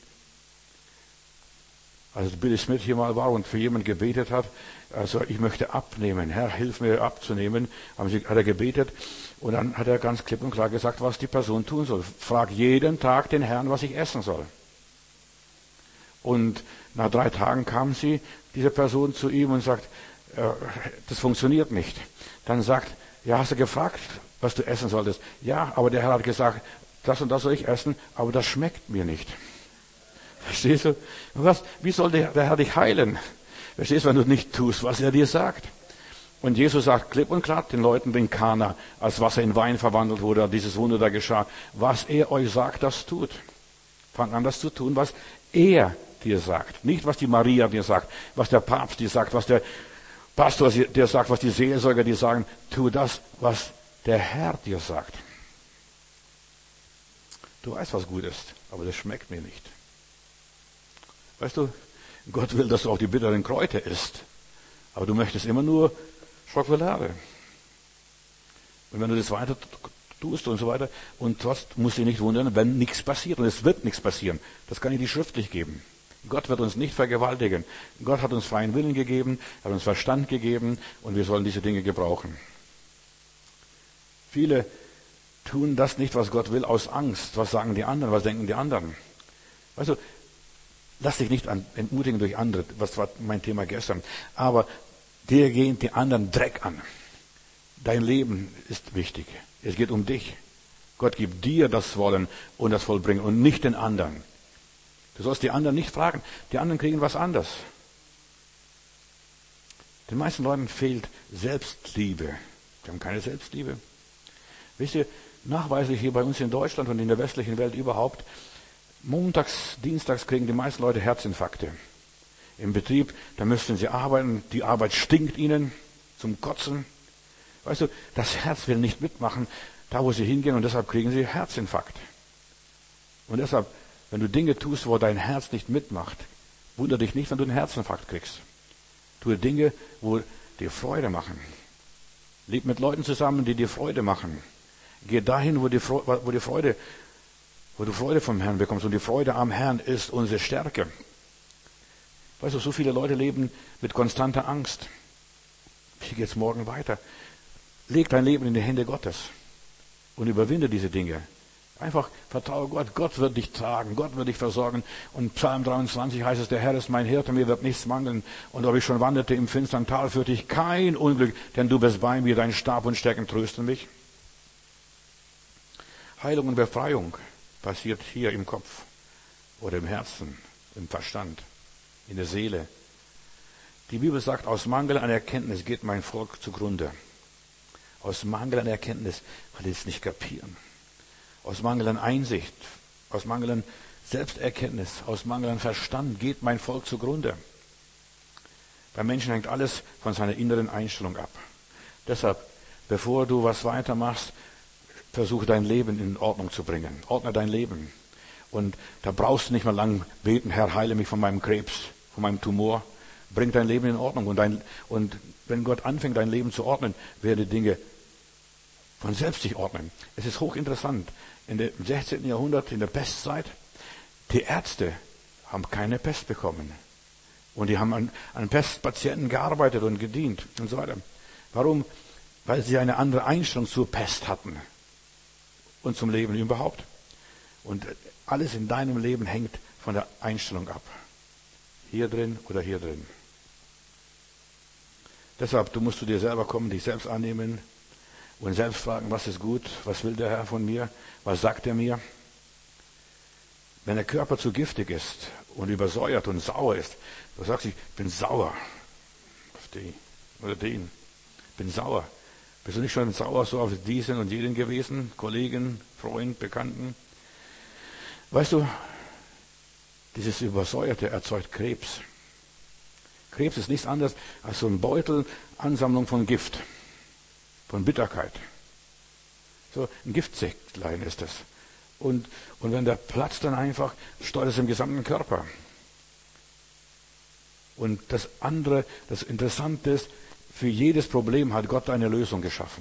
Als Billy Smith hier mal war und für jemanden gebetet hat, also ich möchte abnehmen, Herr, hilf mir abzunehmen, hat er gebetet und dann hat er ganz klipp und klar gesagt, was die Person tun soll. Frag jeden Tag den Herrn, was ich essen soll. Und nach drei Tagen kam sie, diese Person, zu ihm und sagt, äh, das funktioniert nicht. Dann sagt, ja, hast du gefragt, was du essen solltest? Ja, aber der Herr hat gesagt, das und das soll ich essen, aber das schmeckt mir nicht. Verstehst du? Was, wie soll der, der Herr dich heilen? Verstehst du, wenn du nicht tust, was er dir sagt? Und Jesus sagt klipp und klar den Leuten in Kana, als Wasser in Wein verwandelt wurde, dieses Wunder da geschah, was er euch sagt, das tut. Fang an, das zu tun, was er dir sagt. Nicht, was die Maria dir sagt, was der Papst dir sagt, was der Pastor dir sagt, was die Seelsorger dir sagen. Tu das, was der Herr dir sagt. Du weißt, was gut ist, aber das schmeckt mir nicht. Weißt du, Gott will, dass du auch die bitteren Kräuter isst. Aber du möchtest immer nur Schokolade. Und wenn du das weiter tust und so weiter, und trotzdem musst du dich nicht wundern, wenn nichts passiert. Und es wird nichts passieren. Das kann ich dir schriftlich geben. Gott wird uns nicht vergewaltigen. Gott hat uns freien Willen gegeben, hat uns Verstand gegeben und wir sollen diese Dinge gebrauchen. Viele tun das nicht, was Gott will, aus Angst. Was sagen die anderen? Was denken die anderen? Weißt du, lass dich nicht entmutigen durch andere. Was war mein Thema gestern? Aber dir gehen die anderen Dreck an. Dein Leben ist wichtig. Es geht um dich. Gott gibt dir das Wollen und das Vollbringen und nicht den anderen. Du sollst die anderen nicht fragen. Die anderen kriegen was anderes. Den meisten Leuten fehlt Selbstliebe. Die haben keine Selbstliebe. Wisst ihr, nachweislich hier bei uns in Deutschland und in der westlichen Welt überhaupt, montags, dienstags kriegen die meisten Leute Herzinfarkte. Im Betrieb, da müssten sie arbeiten, die Arbeit stinkt ihnen zum Kotzen. Weißt du, das Herz will nicht mitmachen, da wo sie hingehen und deshalb kriegen sie Herzinfarkt. Und deshalb, wenn du Dinge tust, wo dein Herz nicht mitmacht, wundere dich nicht, wenn du einen Herzinfarkt kriegst. Tue Dinge, wo dir Freude machen. Leb mit Leuten zusammen, die dir Freude machen. Geh dahin, wo die, Freude, wo die Freude, wo du Freude vom Herrn bekommst. Und die Freude am Herrn ist unsere Stärke. Weißt du, so viele Leute leben mit konstanter Angst. Wie geht's morgen weiter? Leg dein Leben in die Hände Gottes und überwinde diese Dinge. Einfach vertraue Gott. Gott wird dich tragen. Gott wird dich versorgen. Und Psalm dreiundzwanzig heißt es, der Herr ist mein Hirte, mir wird nichts mangeln. Und ob ich schon wanderte im finstern Tal, führte ich kein Unglück, denn du bist bei mir, dein Stab und Stecken trösten mich. Heilung und Befreiung passiert hier im Kopf oder im Herzen, im Verstand, in der Seele. Die Bibel sagt, aus Mangel an Erkenntnis geht mein Volk zugrunde. Aus Mangel an Erkenntnis, weil die es nicht kapieren. Aus Mangel an Einsicht, aus Mangel an Selbsterkenntnis, aus Mangel an Verstand geht mein Volk zugrunde. Beim Menschen hängt alles von seiner inneren Einstellung ab. Deshalb, bevor du was weitermachst, versuche dein Leben in Ordnung zu bringen. Ordne dein Leben. Und da brauchst du nicht mal lang beten, Herr, heile mich von meinem Krebs, von meinem Tumor. Bring dein Leben in Ordnung. Und, dein, und wenn Gott anfängt, dein Leben zu ordnen, werden die Dinge von selbst sich ordnen. Es ist hochinteressant. In dem sechzehnten Jahrhundert, in der Pestzeit, die Ärzte haben keine Pest bekommen. Und die haben an, an Pestpatienten gearbeitet und gedient und so weiter. Warum? Weil sie eine andere Einstellung zur Pest hatten. Und zum Leben überhaupt. Und alles in deinem Leben hängt von der Einstellung ab. Hier drin oder hier drin. Deshalb, du musst zu dir selber kommen, dich selbst annehmen und selbst fragen, was ist gut, was will der Herr von mir, was sagt er mir? Wenn der Körper zu giftig ist und übersäuert und sauer ist, du sagst, ich bin sauer auf die oder den, bin sauer. Bist du nicht schon sauer so auf diesen und jeden gewesen, Kollegen, Freund, Bekannten? Weißt du, dieses Übersäuerte erzeugt Krebs. Krebs ist nichts anderes als so ein Beutel, Ansammlung von Gift, von Bitterkeit. So ein Giftsäcklein ist das. Und, und wenn der platzt dann einfach, steuert es im gesamten Körper. Und das andere, das Interessante ist, für jedes Problem hat Gott eine Lösung geschaffen.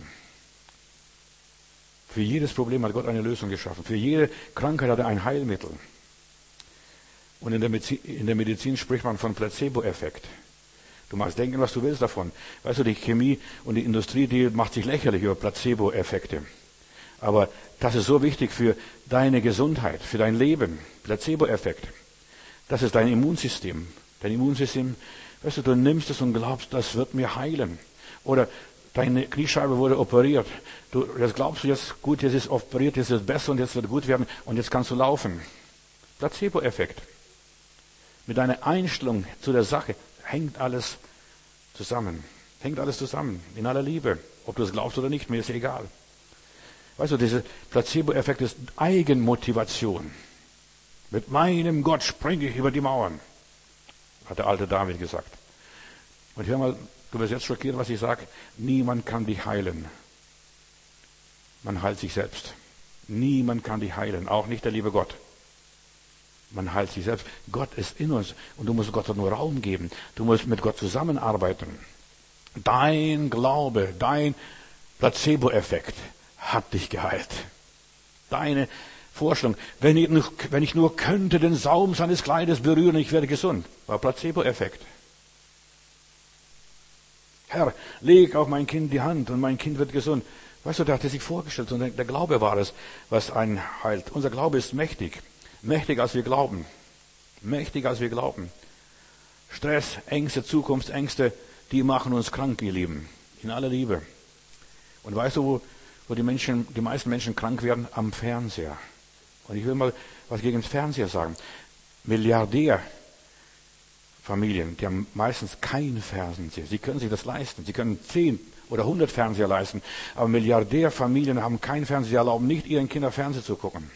Für jedes Problem hat Gott eine Lösung geschaffen. Für jede Krankheit hat er ein Heilmittel. Und in der Medizin, in der Medizin spricht man von Placebo-Effekt. Du magst denken, was du willst davon. Weißt du, die Chemie und die Industrie, die macht sich lächerlich über Placebo-Effekte. Aber das ist so wichtig für deine Gesundheit, für dein Leben. Placebo-Effekt. Das ist dein Immunsystem. Dein Immunsystem, weißt du, du nimmst es und glaubst, das wird mir heilen. Oder deine Kniescheibe wurde operiert. Du, das glaubst du jetzt, gut, jetzt ist operiert, jetzt ist es besser und jetzt wird gut werden und jetzt kannst du laufen. Placebo-Effekt. Mit deiner Einstellung zu der Sache hängt alles zusammen. Hängt alles zusammen. In aller Liebe. Ob du es glaubst oder nicht, mir ist egal. Weißt du, dieser Placebo-Effekt ist Eigenmotivation. Mit meinem Gott springe ich über die Mauern, hat der alte David gesagt. Und hör mal, du wirst jetzt schockiert, was ich sage. Niemand kann dich heilen. Man heilt sich selbst. Niemand kann dich heilen, auch nicht der liebe Gott. Man heilt sich selbst. Gott ist in uns und du musst Gott nur Raum geben. Du musst mit Gott zusammenarbeiten. Dein Glaube, dein Placebo-Effekt hat dich geheilt. Deine Vorstellung, wenn ich, nur, wenn ich nur könnte den Saum seines Kleides berühren, ich werde gesund, war Placebo-Effekt. Herr, leg auf mein Kind die Hand und mein Kind wird gesund. Weißt du, der hat sich vorgestellt und der Glaube war es, was einen heilt. Unser Glaube ist mächtig. Mächtiger als wir glauben. Mächtiger als wir glauben. Stress, Ängste, Zukunftsängste, die machen uns krank, ihr Lieben. In aller Liebe. Und weißt du, wo, wo die Menschen, die meisten Menschen krank werden? Am Fernseher. Und ich will mal was gegen den Fernseher sagen. Milliardärfamilien, die haben meistens keinen Fernseher. Sie können sich das leisten. Sie können zehn oder hundert Fernseher leisten. Aber Milliardärfamilien haben keinen Fernseher. Sie erlauben nicht, ihren Kindern Fernsehen zu gucken.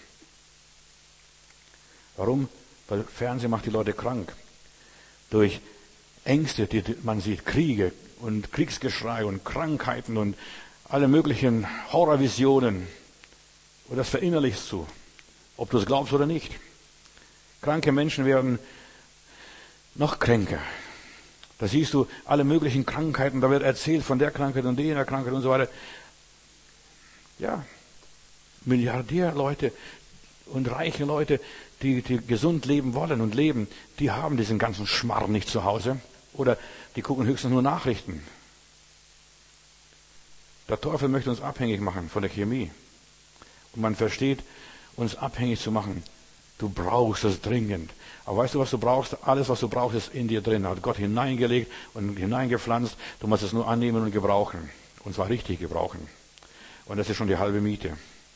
Warum? Weil Fernsehen macht die Leute krank. Durch Ängste, die man sieht, Kriege und Kriegsgeschrei und Krankheiten und alle möglichen Horrorvisionen. Und das verinnerlichst du, ob du es glaubst oder nicht. Kranke Menschen werden noch kränker. Da siehst du alle möglichen Krankheiten, da wird erzählt von der Krankheit und jener Krankheit und so weiter. Ja, Milliardärleute und reiche Leute, die, die gesund leben wollen und leben, die haben diesen ganzen Schmarrn nicht zu Hause. Oder die gucken höchstens nur Nachrichten. Der Teufel möchte uns abhängig machen von der Chemie. Und man versteht, uns abhängig zu machen. Du brauchst es dringend. Aber weißt du, was du brauchst? Alles, was du brauchst, ist in dir drin. Hat Gott hineingelegt und hineingepflanzt. Du musst es nur annehmen und gebrauchen. Und zwar richtig gebrauchen. Und das ist schon die halbe Miete.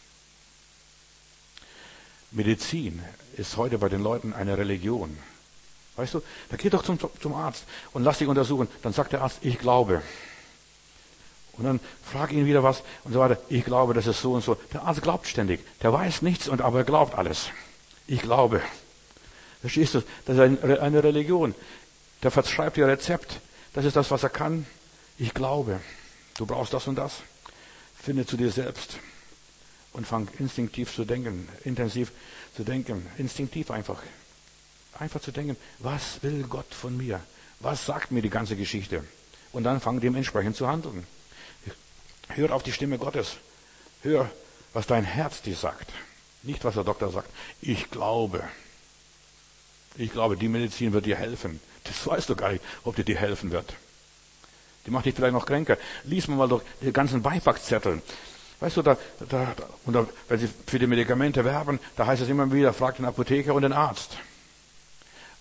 Medizin ist heute bei den Leuten eine Religion. Weißt du, da geh doch zum, zum Arzt und lass dich untersuchen. Dann sagt der Arzt, ich glaube. Und dann frag ihn wieder was und so weiter. Ich glaube, das ist so und so. Der Arzt glaubt ständig. Der weiß nichts, und aber er glaubt alles. Ich glaube. Verstehst du? Das ist eine Religion. Der verschreibt dir Rezept. Das ist das, was er kann. Ich glaube. Du brauchst das und das. Finde zu dir selbst. Und fang instinktiv zu denken. Intensiv zu denken. Instinktiv einfach. Einfach zu denken, was will Gott von mir? Was sagt mir die ganze Geschichte? Und dann fang dementsprechend zu handeln. Hör auf die Stimme Gottes. Hör, was dein Herz dir sagt. Nicht, was der Doktor sagt. Ich glaube. Ich glaube, die Medizin wird dir helfen. Das weißt du gar nicht, ob dir die helfen wird. Die macht dich vielleicht noch kränker. Lies mal doch die ganzen Beipackzettel. Weißt du, da, da, und da, wenn sie für die Medikamente werben, da heißt es immer wieder, frag den Apotheker und den Arzt.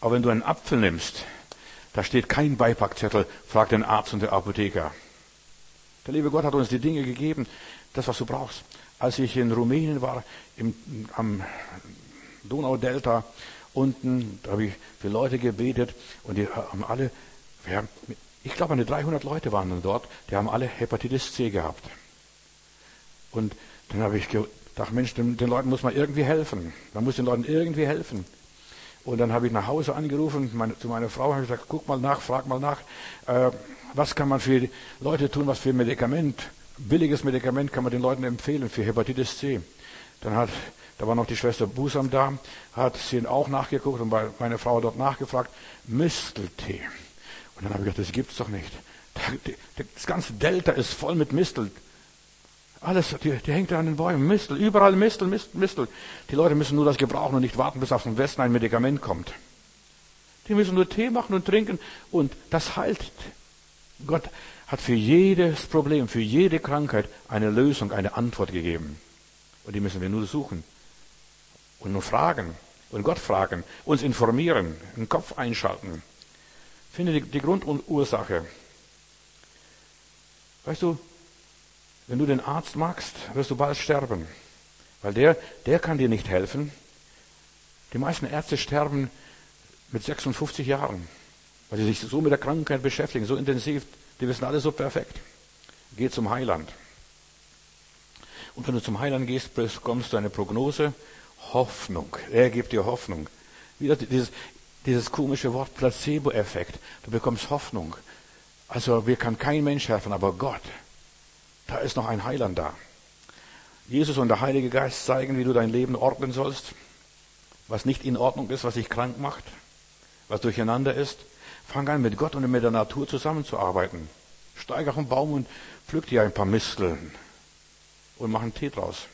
Aber wenn du einen Apfel nimmst, da steht kein Beipackzettel, frag den Arzt und den Apotheker. Der liebe Gott hat uns die Dinge gegeben, das, was du brauchst. Als ich in Rumänien war, im, am Donaudelta unten, da habe ich für Leute gebetet und die haben alle, ja, ich glaube, eine dreihundert Leute waren dann dort, die haben alle Hepatitis C gehabt. Und dann habe ich gedacht, Mensch, den, den Leuten muss man irgendwie helfen. Man muss den Leuten irgendwie helfen. Und dann habe ich nach Hause angerufen, meine, zu meiner Frau, habe ich gesagt, guck mal nach, frag mal nach, äh, was kann man für die Leute tun, was für ein Medikament, billiges Medikament kann man den Leuten empfehlen für Hepatitis C. Dann hat, da war noch die Schwester Busam da, hat sie auch nachgeguckt und bei meiner Frau dort nachgefragt, Misteltee. Und dann habe ich gedacht, das gibt's doch nicht. Das ganze Delta ist voll mit Mistel. Alles, die, die hängt da an den Bäumen. Mistel, überall Mistel, Mistel, Mistel. Die Leute müssen nur das gebrauchen und nicht warten, bis aus dem Westen ein Medikament kommt. Die müssen nur Tee machen und trinken und das heilt. Gott hat für jedes Problem, für jede Krankheit eine Lösung, eine Antwort gegeben. Und die müssen wir nur suchen. Und nur fragen. Und Gott fragen. Uns informieren. Den Kopf einschalten. Finde die, die Grundursache. Weißt du, wenn du den Arzt magst, wirst du bald sterben. Weil der, der kann dir nicht helfen. Die meisten Ärzte sterben mit sechsundfünfzig Jahren. Weil sie sich so mit der Krankheit beschäftigen, so intensiv. Die wissen alle so perfekt. Geh zum Heiland. Und wenn du zum Heiland gehst, bekommst du eine Prognose, Hoffnung. Er gibt dir Hoffnung. Wieder dieses, dieses komische Wort Placebo-Effekt. Du bekommst Hoffnung. Also mir kann kein Mensch helfen, aber Gott. Da ist noch ein Heiland da. Jesus und der Heilige Geist zeigen, wie du dein Leben ordnen sollst. Was nicht in Ordnung ist, was dich krank macht. Was durcheinander ist. Fang an, mit Gott und mit der Natur zusammenzuarbeiten. Steig auf den Baum und pflück dir ein paar Misteln. Und mach einen Tee draus.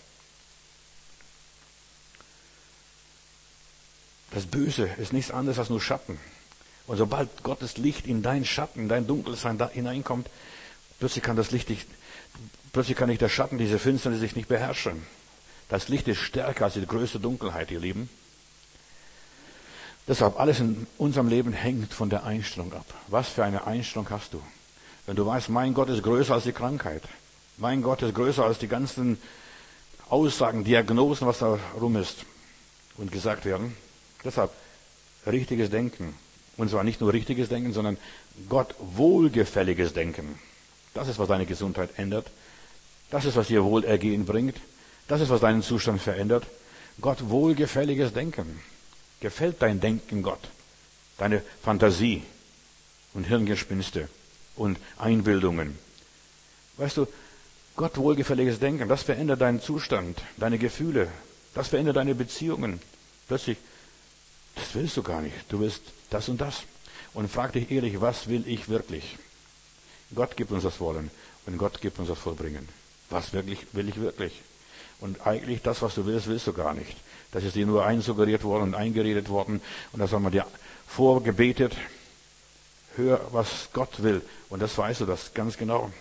Das Böse ist nichts anderes als nur Schatten. Und sobald Gottes Licht in dein Schatten, in dein Dunkelsein da hineinkommt, plötzlich kann das Licht dich, plötzlich kann nicht der Schatten, diese Finsternis sich nicht beherrschen. Das Licht ist stärker als die größte Dunkelheit, ihr Lieben. Deshalb, alles in unserem Leben hängt von der Einstellung ab. Was für eine Einstellung hast du? Wenn du weißt, mein Gott ist größer als die Krankheit. Mein Gott ist größer als die ganzen Aussagen, Diagnosen, was da rum ist und gesagt werden. Deshalb, richtiges Denken. Und zwar nicht nur richtiges Denken, sondern Gott wohlgefälliges Denken. Das ist, was deine Gesundheit ändert. Das ist, was dir Wohlergehen bringt. Das ist, was deinen Zustand verändert. Gott wohlgefälliges Denken. Gefällt dein Denken Gott? Deine Fantasie und Hirngespinste und Einbildungen. Weißt du, Gott wohlgefälliges Denken, das verändert deinen Zustand, deine Gefühle. Das verändert deine Beziehungen. Plötzlich, das willst du gar nicht. Du willst das und das. Und frag dich ehrlich, was will ich wirklich? Gott gibt uns das Wollen und Gott gibt uns das Vollbringen. Was wirklich will ich wirklich? Und eigentlich das, was du willst, willst du gar nicht. Das ist dir nur einsuggeriert worden und eingeredet worden. Und das haben wir dir vorgebetet. Hör, was Gott will. Und das weißt du das ganz genau.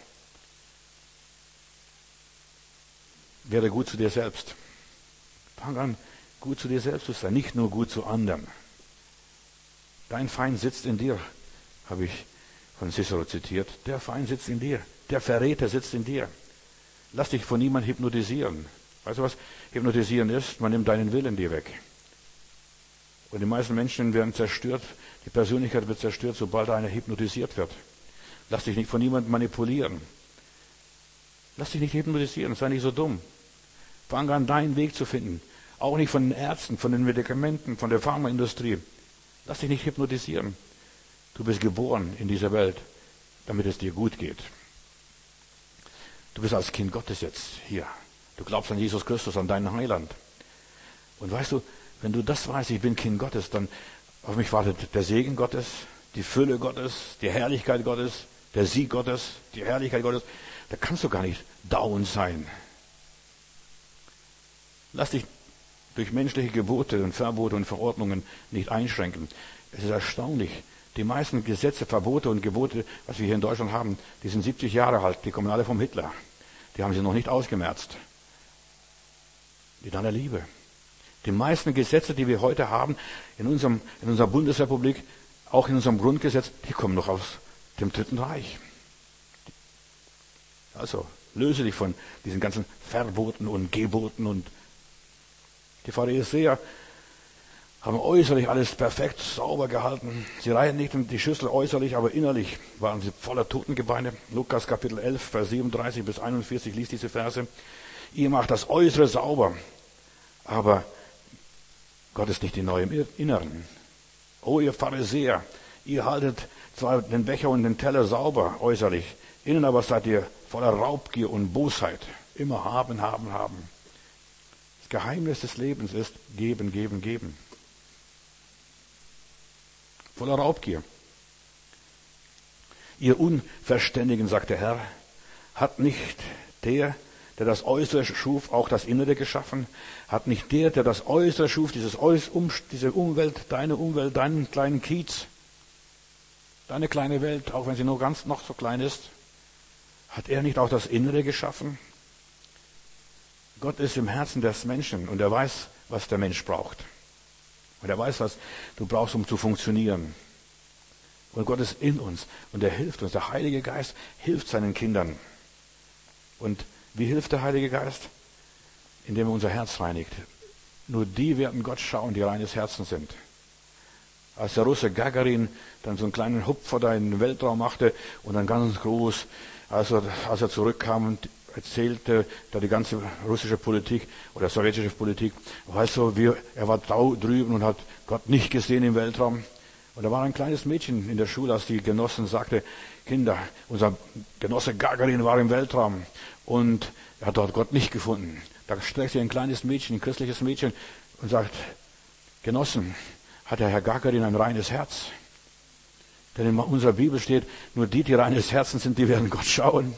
Werde gut zu dir selbst. Fang an, gut zu dir selbst zu sein. Nicht nur gut zu anderen. Dein Feind sitzt in dir, habe ich von Cicero zitiert. Der Feind sitzt in dir. Der Verräter sitzt in dir. Lass dich von niemandem hypnotisieren. Weißt du was hypnotisieren ist? Man nimmt deinen Willen dir weg. Und die meisten Menschen werden zerstört. Die Persönlichkeit wird zerstört, sobald einer hypnotisiert wird. Lass dich nicht von niemandem manipulieren. Lass dich nicht hypnotisieren. Sei nicht so dumm. Fang an, deinen Weg zu finden. Auch nicht von den Ärzten, von den Medikamenten, von der Pharmaindustrie. Lass dich nicht hypnotisieren. Du bist geboren in dieser Welt, damit es dir gut geht. Du bist als Kind Gottes jetzt hier. Du glaubst an Jesus Christus, an deinen Heiland. Und weißt du, wenn du das weißt, ich bin Kind Gottes, dann auf mich wartet der Segen Gottes, die Fülle Gottes, die Herrlichkeit Gottes, der Sieg Gottes, die Herrlichkeit Gottes. Da kannst du gar nicht down sein. Lass dich durch menschliche Gebote und Verbote und Verordnungen nicht einschränken. Es ist erstaunlich. Die meisten Gesetze, Verbote und Gebote, was wir hier in Deutschland haben, die sind siebzig Jahre alt. Die kommen alle vom Hitler. Die haben sie noch nicht ausgemerzt. Die deiner Liebe. Die meisten Gesetze, die wir heute haben in, unserem, in unserer Bundesrepublik, auch in unserem Grundgesetz, die kommen noch aus dem Dritten Reich. Also löse dich von diesen ganzen Verboten und Geboten. Und die Pharisäer haben äußerlich alles perfekt sauber gehalten. Sie reihen nicht die Schüssel äußerlich, aber innerlich waren sie voller Totengebeine. Lukas Kapitel elf, Vers siebenunddreißig bis einundvierzig, liest diese Verse. Ihr macht das Äußere sauber, aber Gott ist nicht die neue im Inneren. O ihr Pharisäer, ihr haltet zwar den Becher und den Teller sauber äußerlich, innen aber seid ihr voller Raubgier und Bosheit. Immer haben, haben, haben. Das Geheimnis des Lebens ist geben, geben, geben. Voller Raubgier. Ihr Unverständigen, sagt der Herr, hat nicht der, der das Äußere schuf, auch das Innere geschaffen? Hat nicht der, der das Äußere schuf, dieses Äuß, um, diese Umwelt, deine Umwelt, deinen kleinen Kiez, deine kleine Welt, auch wenn sie nur ganz noch so klein ist, hat er nicht auch das Innere geschaffen? Gott ist im Herzen des Menschen und er weiß, was der Mensch braucht. Und er weiß, was du brauchst, um zu funktionieren. Und Gott ist in uns und er hilft uns. Der Heilige Geist hilft seinen Kindern. Und wie hilft der Heilige Geist? Indem er unser Herz reinigt. Nur die werden Gott schauen, die reines Herzen sind. Als der Russe Gagarin dann so einen kleinen Hupfer da in den Weltraum machte und dann ganz groß, als er, als er zurückkam und erzählte da die ganze russische Politik oder sowjetische Politik, weißt du, wie, er war da drüben und hat Gott nicht gesehen im Weltraum. Und da war ein kleines Mädchen in der Schule, als die Genossen sagte, Kinder, unser Genosse Gagarin war im Weltraum und er hat dort Gott nicht gefunden. Da streckt sich ein kleines Mädchen, ein christliches Mädchen und sagt, Genossen, hat der Herr Gagarin ein reines Herz? Denn in unserer Bibel steht, nur die, die reines Herzen sind, die werden Gott schauen.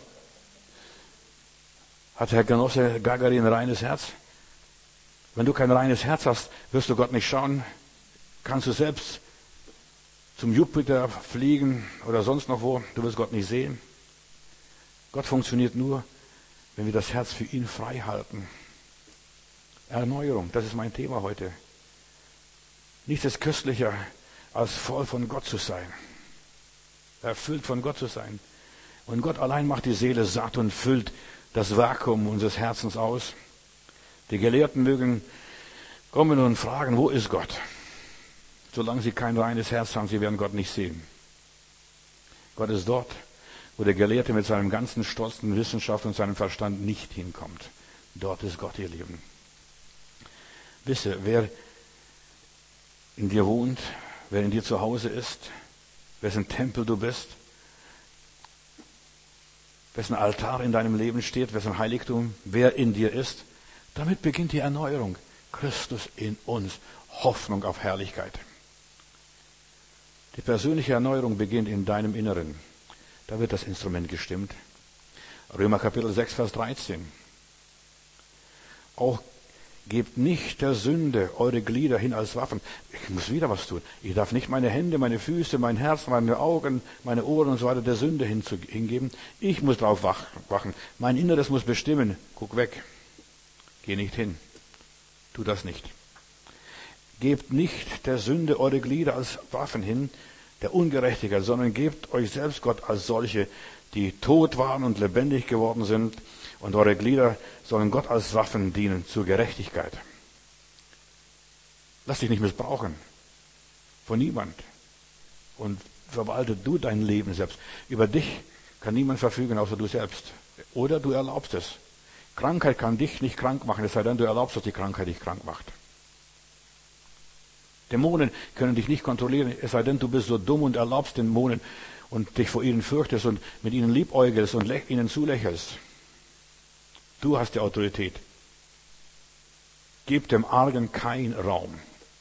Hat Herr Genosse Gagarin ein reines Herz? Wenn du kein reines Herz hast, wirst du Gott nicht schauen. Kannst du selbst zum Jupiter fliegen oder sonst noch wo, du wirst Gott nicht sehen. Gott funktioniert nur, wenn wir das Herz für ihn frei halten. Erneuerung, das ist mein Thema heute. Nichts ist köstlicher, als voll von Gott zu sein. Erfüllt von Gott zu sein. Und Gott allein macht die Seele satt und füllt das Vakuum unseres Herzens aus. Die Gelehrten mögen kommen und fragen, wo ist Gott? Solange sie kein reines Herz haben, sie werden Gott nicht sehen. Gott ist dort, wo der Gelehrte mit seinem ganzen stolzen Wissenschaft und seinem Verstand nicht hinkommt. Dort ist Gott, ihr Lieben. Wisse, wer in dir wohnt, wer in dir zu Hause ist, wessen Tempel du bist, wessen Altar in deinem Leben steht, wessen Heiligtum, wer in dir ist. Damit beginnt die Erneuerung. Christus in uns, Hoffnung auf Herrlichkeit. Die persönliche Erneuerung beginnt in deinem Inneren. Da wird das Instrument gestimmt. Römer Kapitel sechs, Vers dreizehn. Auch gebt nicht der Sünde eure Glieder hin als Waffen. Ich muss wieder was tun. Ich darf nicht meine Hände, meine Füße, mein Herz, meine Augen, meine Ohren und so weiter der Sünde hingeben. Ich muss drauf wachen. Mein Inneres muss bestimmen. Guck weg. Geh nicht hin. Tu das nicht. Gebt nicht der Sünde eure Glieder als Waffen hin, der Ungerechtigkeit, sondern gebt euch selbst Gott als solche, die tot waren und lebendig geworden sind, und eure Glieder sollen Gott als Waffen dienen zur Gerechtigkeit. Lass dich nicht missbrauchen. Von niemand. Und verwalte du dein Leben selbst. Über dich kann niemand verfügen, außer du selbst. Oder du erlaubst es. Krankheit kann dich nicht krank machen, es sei denn, du erlaubst, dass die Krankheit dich krank macht. Dämonen können dich nicht kontrollieren, es sei denn, du bist so dumm und erlaubst Dämonen und dich vor ihnen fürchtest und mit ihnen liebäugelst und ihnen zulächelst. Du hast die Autorität. Gib dem Argen keinen Raum.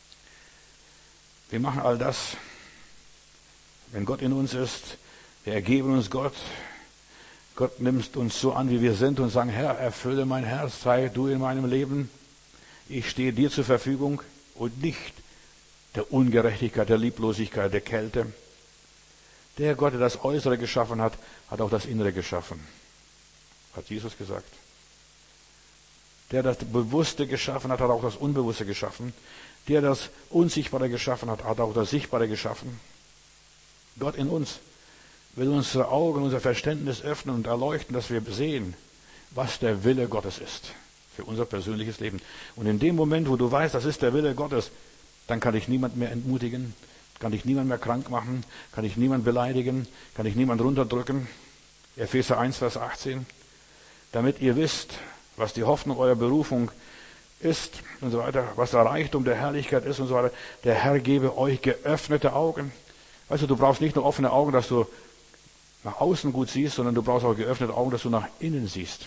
Wir machen all das, wenn Gott in uns ist. Wir ergeben uns Gott. Gott nimmt uns so an, wie wir sind und sagen, Herr, erfülle mein Herz, sei du in meinem Leben. Ich stehe dir zur Verfügung und nicht der Ungerechtigkeit, der Lieblosigkeit, der Kälte. Der Gott, der das Äußere geschaffen hat, hat auch das Innere geschaffen. Hat Jesus gesagt. Der das Bewusste geschaffen hat, hat auch das Unbewusste geschaffen. Der das Unsichtbare geschaffen hat, hat auch das Sichtbare geschaffen. Gott in uns will unsere Augen, unser Verständnis öffnen und erleuchten, dass wir sehen, was der Wille Gottes ist für unser persönliches Leben. Und in dem Moment, wo du weißt, das ist der Wille Gottes, dann kann dich niemand mehr entmutigen, kann dich niemand mehr krank machen, kann dich niemand beleidigen, kann dich niemand runterdrücken. Epheser eins, Vers achtzehn. Damit ihr wisst, was die Hoffnung eurer Berufung ist und so weiter, was der Reichtum der Herrlichkeit ist und so weiter. Der Herr gebe euch geöffnete Augen. Also du brauchst nicht nur offene Augen, dass du nach außen gut siehst, sondern du brauchst auch geöffnete Augen, dass du nach innen siehst.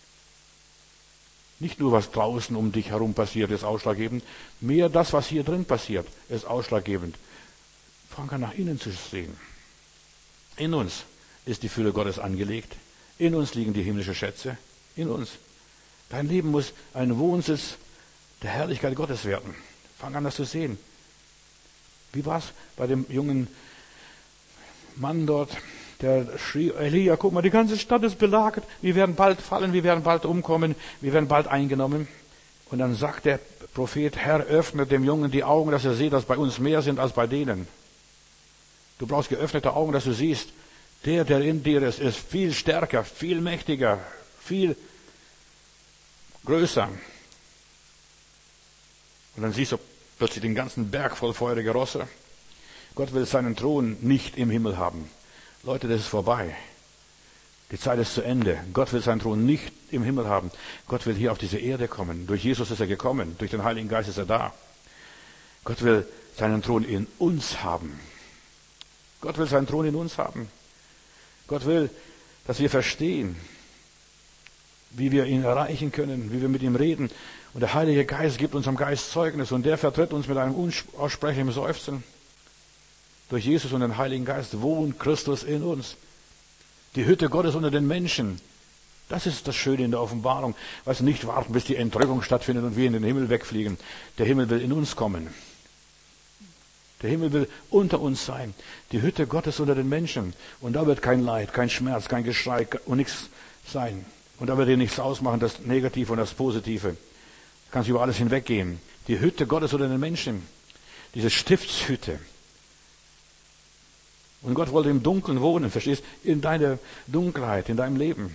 Nicht nur, was draußen um dich herum passiert, ist ausschlaggebend. Mehr das, was hier drin passiert, ist ausschlaggebend. Fang an, nach innen zu sehen. In uns ist die Fülle Gottes angelegt. In uns liegen die himmlischen Schätze. In uns. Dein Leben muss ein Wohnsitz der Herrlichkeit Gottes werden. Fang an, das zu sehen. Wie war es bei dem jungen Mann dort, der schrie, Elia, guck mal, die ganze Stadt ist belagert. Wir werden bald fallen, wir werden bald umkommen, wir werden bald eingenommen. Und dann sagt der Prophet, Herr, öffne dem Jungen die Augen, dass er sieht, dass bei uns mehr sind als bei denen. Du brauchst geöffnete Augen, dass du siehst, der, der in dir ist, ist viel stärker, viel mächtiger, viel größer. Und dann siehst du plötzlich den ganzen Berg voll feuriger Rosse. Gott will seinen Thron nicht im Himmel haben. Leute, das ist vorbei. Die Zeit ist zu Ende. Gott will seinen Thron nicht im Himmel haben. Gott will hier auf diese Erde kommen. Durch Jesus ist er gekommen. Durch den Heiligen Geist ist er da. Gott will seinen Thron in uns haben. Gott will seinen Thron in uns haben. Gott will, dass wir verstehen, wie wir ihn erreichen können, wie wir mit ihm reden. Und der Heilige Geist gibt unserem Geist Zeugnis und der vertritt uns mit einem unaussprechlichen Seufzen. Durch Jesus und den Heiligen Geist wohnt Christus in uns. Die Hütte Gottes unter den Menschen. Das ist das Schöne in der Offenbarung. Weißt du, nicht warten, bis die Entrückung stattfindet und wir in den Himmel wegfliegen. Der Himmel will in uns kommen. Der Himmel will unter uns sein. Die Hütte Gottes unter den Menschen. Und da wird kein Leid, kein Schmerz, kein Geschrei und nichts sein. Und da wird dir nichts ausmachen, das Negative und das Positive. Du kannst über alles hinweggehen. Die Hütte Gottes unter den Menschen. Diese Stiftshütte. Und Gott wollte im Dunkeln wohnen, verstehst? In deiner Dunkelheit, in deinem Leben.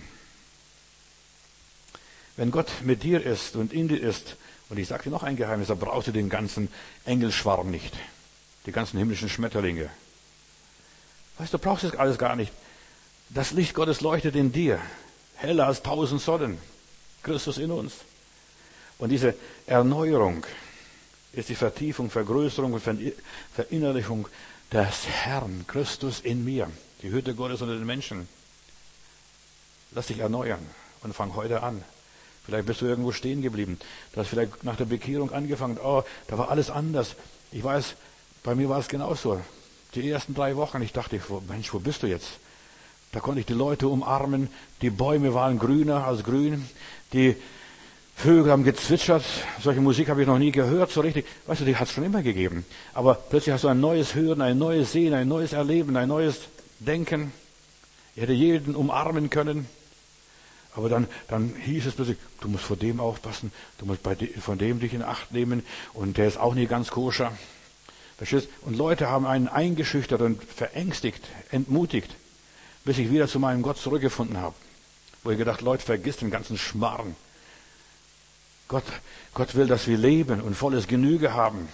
Wenn Gott mit dir ist und in dir ist, und ich sage dir noch ein Geheimnis, da brauchst du den ganzen Engelschwarm nicht. Die ganzen himmlischen Schmetterlinge. Weißt du, du brauchst das alles gar nicht. Das Licht Gottes leuchtet in dir. Heller als tausend Sonnen. Christus in uns. Und diese Erneuerung ist die Vertiefung, Vergrößerung und Verinnerlichung des Herrn, Christus in mir. Die Hütte Gottes unter den Menschen. Lass dich erneuern und fang heute an. Vielleicht bist du irgendwo stehen geblieben. Du hast vielleicht nach der Bekehrung angefangen. Oh, da war alles anders. Ich weiß, bei mir war es genauso. Die ersten drei Wochen, ich dachte, Mensch, wo bist du jetzt? Da konnte ich die Leute umarmen. Die Bäume waren grüner als grün. Die Vögel haben gezwitschert. Solche Musik habe ich noch nie gehört, so richtig. Weißt du, die hat es schon immer gegeben. Aber plötzlich hast du ein neues Hören, ein neues Sehen, ein neues Erleben, ein neues Denken. Ich hätte jeden umarmen können. Aber dann, dann hieß es plötzlich, du musst vor dem aufpassen, du musst bei de, von dem dich in Acht nehmen und der ist auch nicht ganz koscher. Verstehst? Und Leute haben einen eingeschüchtert und verängstigt, entmutigt, bis ich wieder zu meinem Gott zurückgefunden habe. Wo ich gedacht, Leute, vergiss den ganzen Schmarrn. Gott, Gott will, dass wir leben und volles Genüge haben.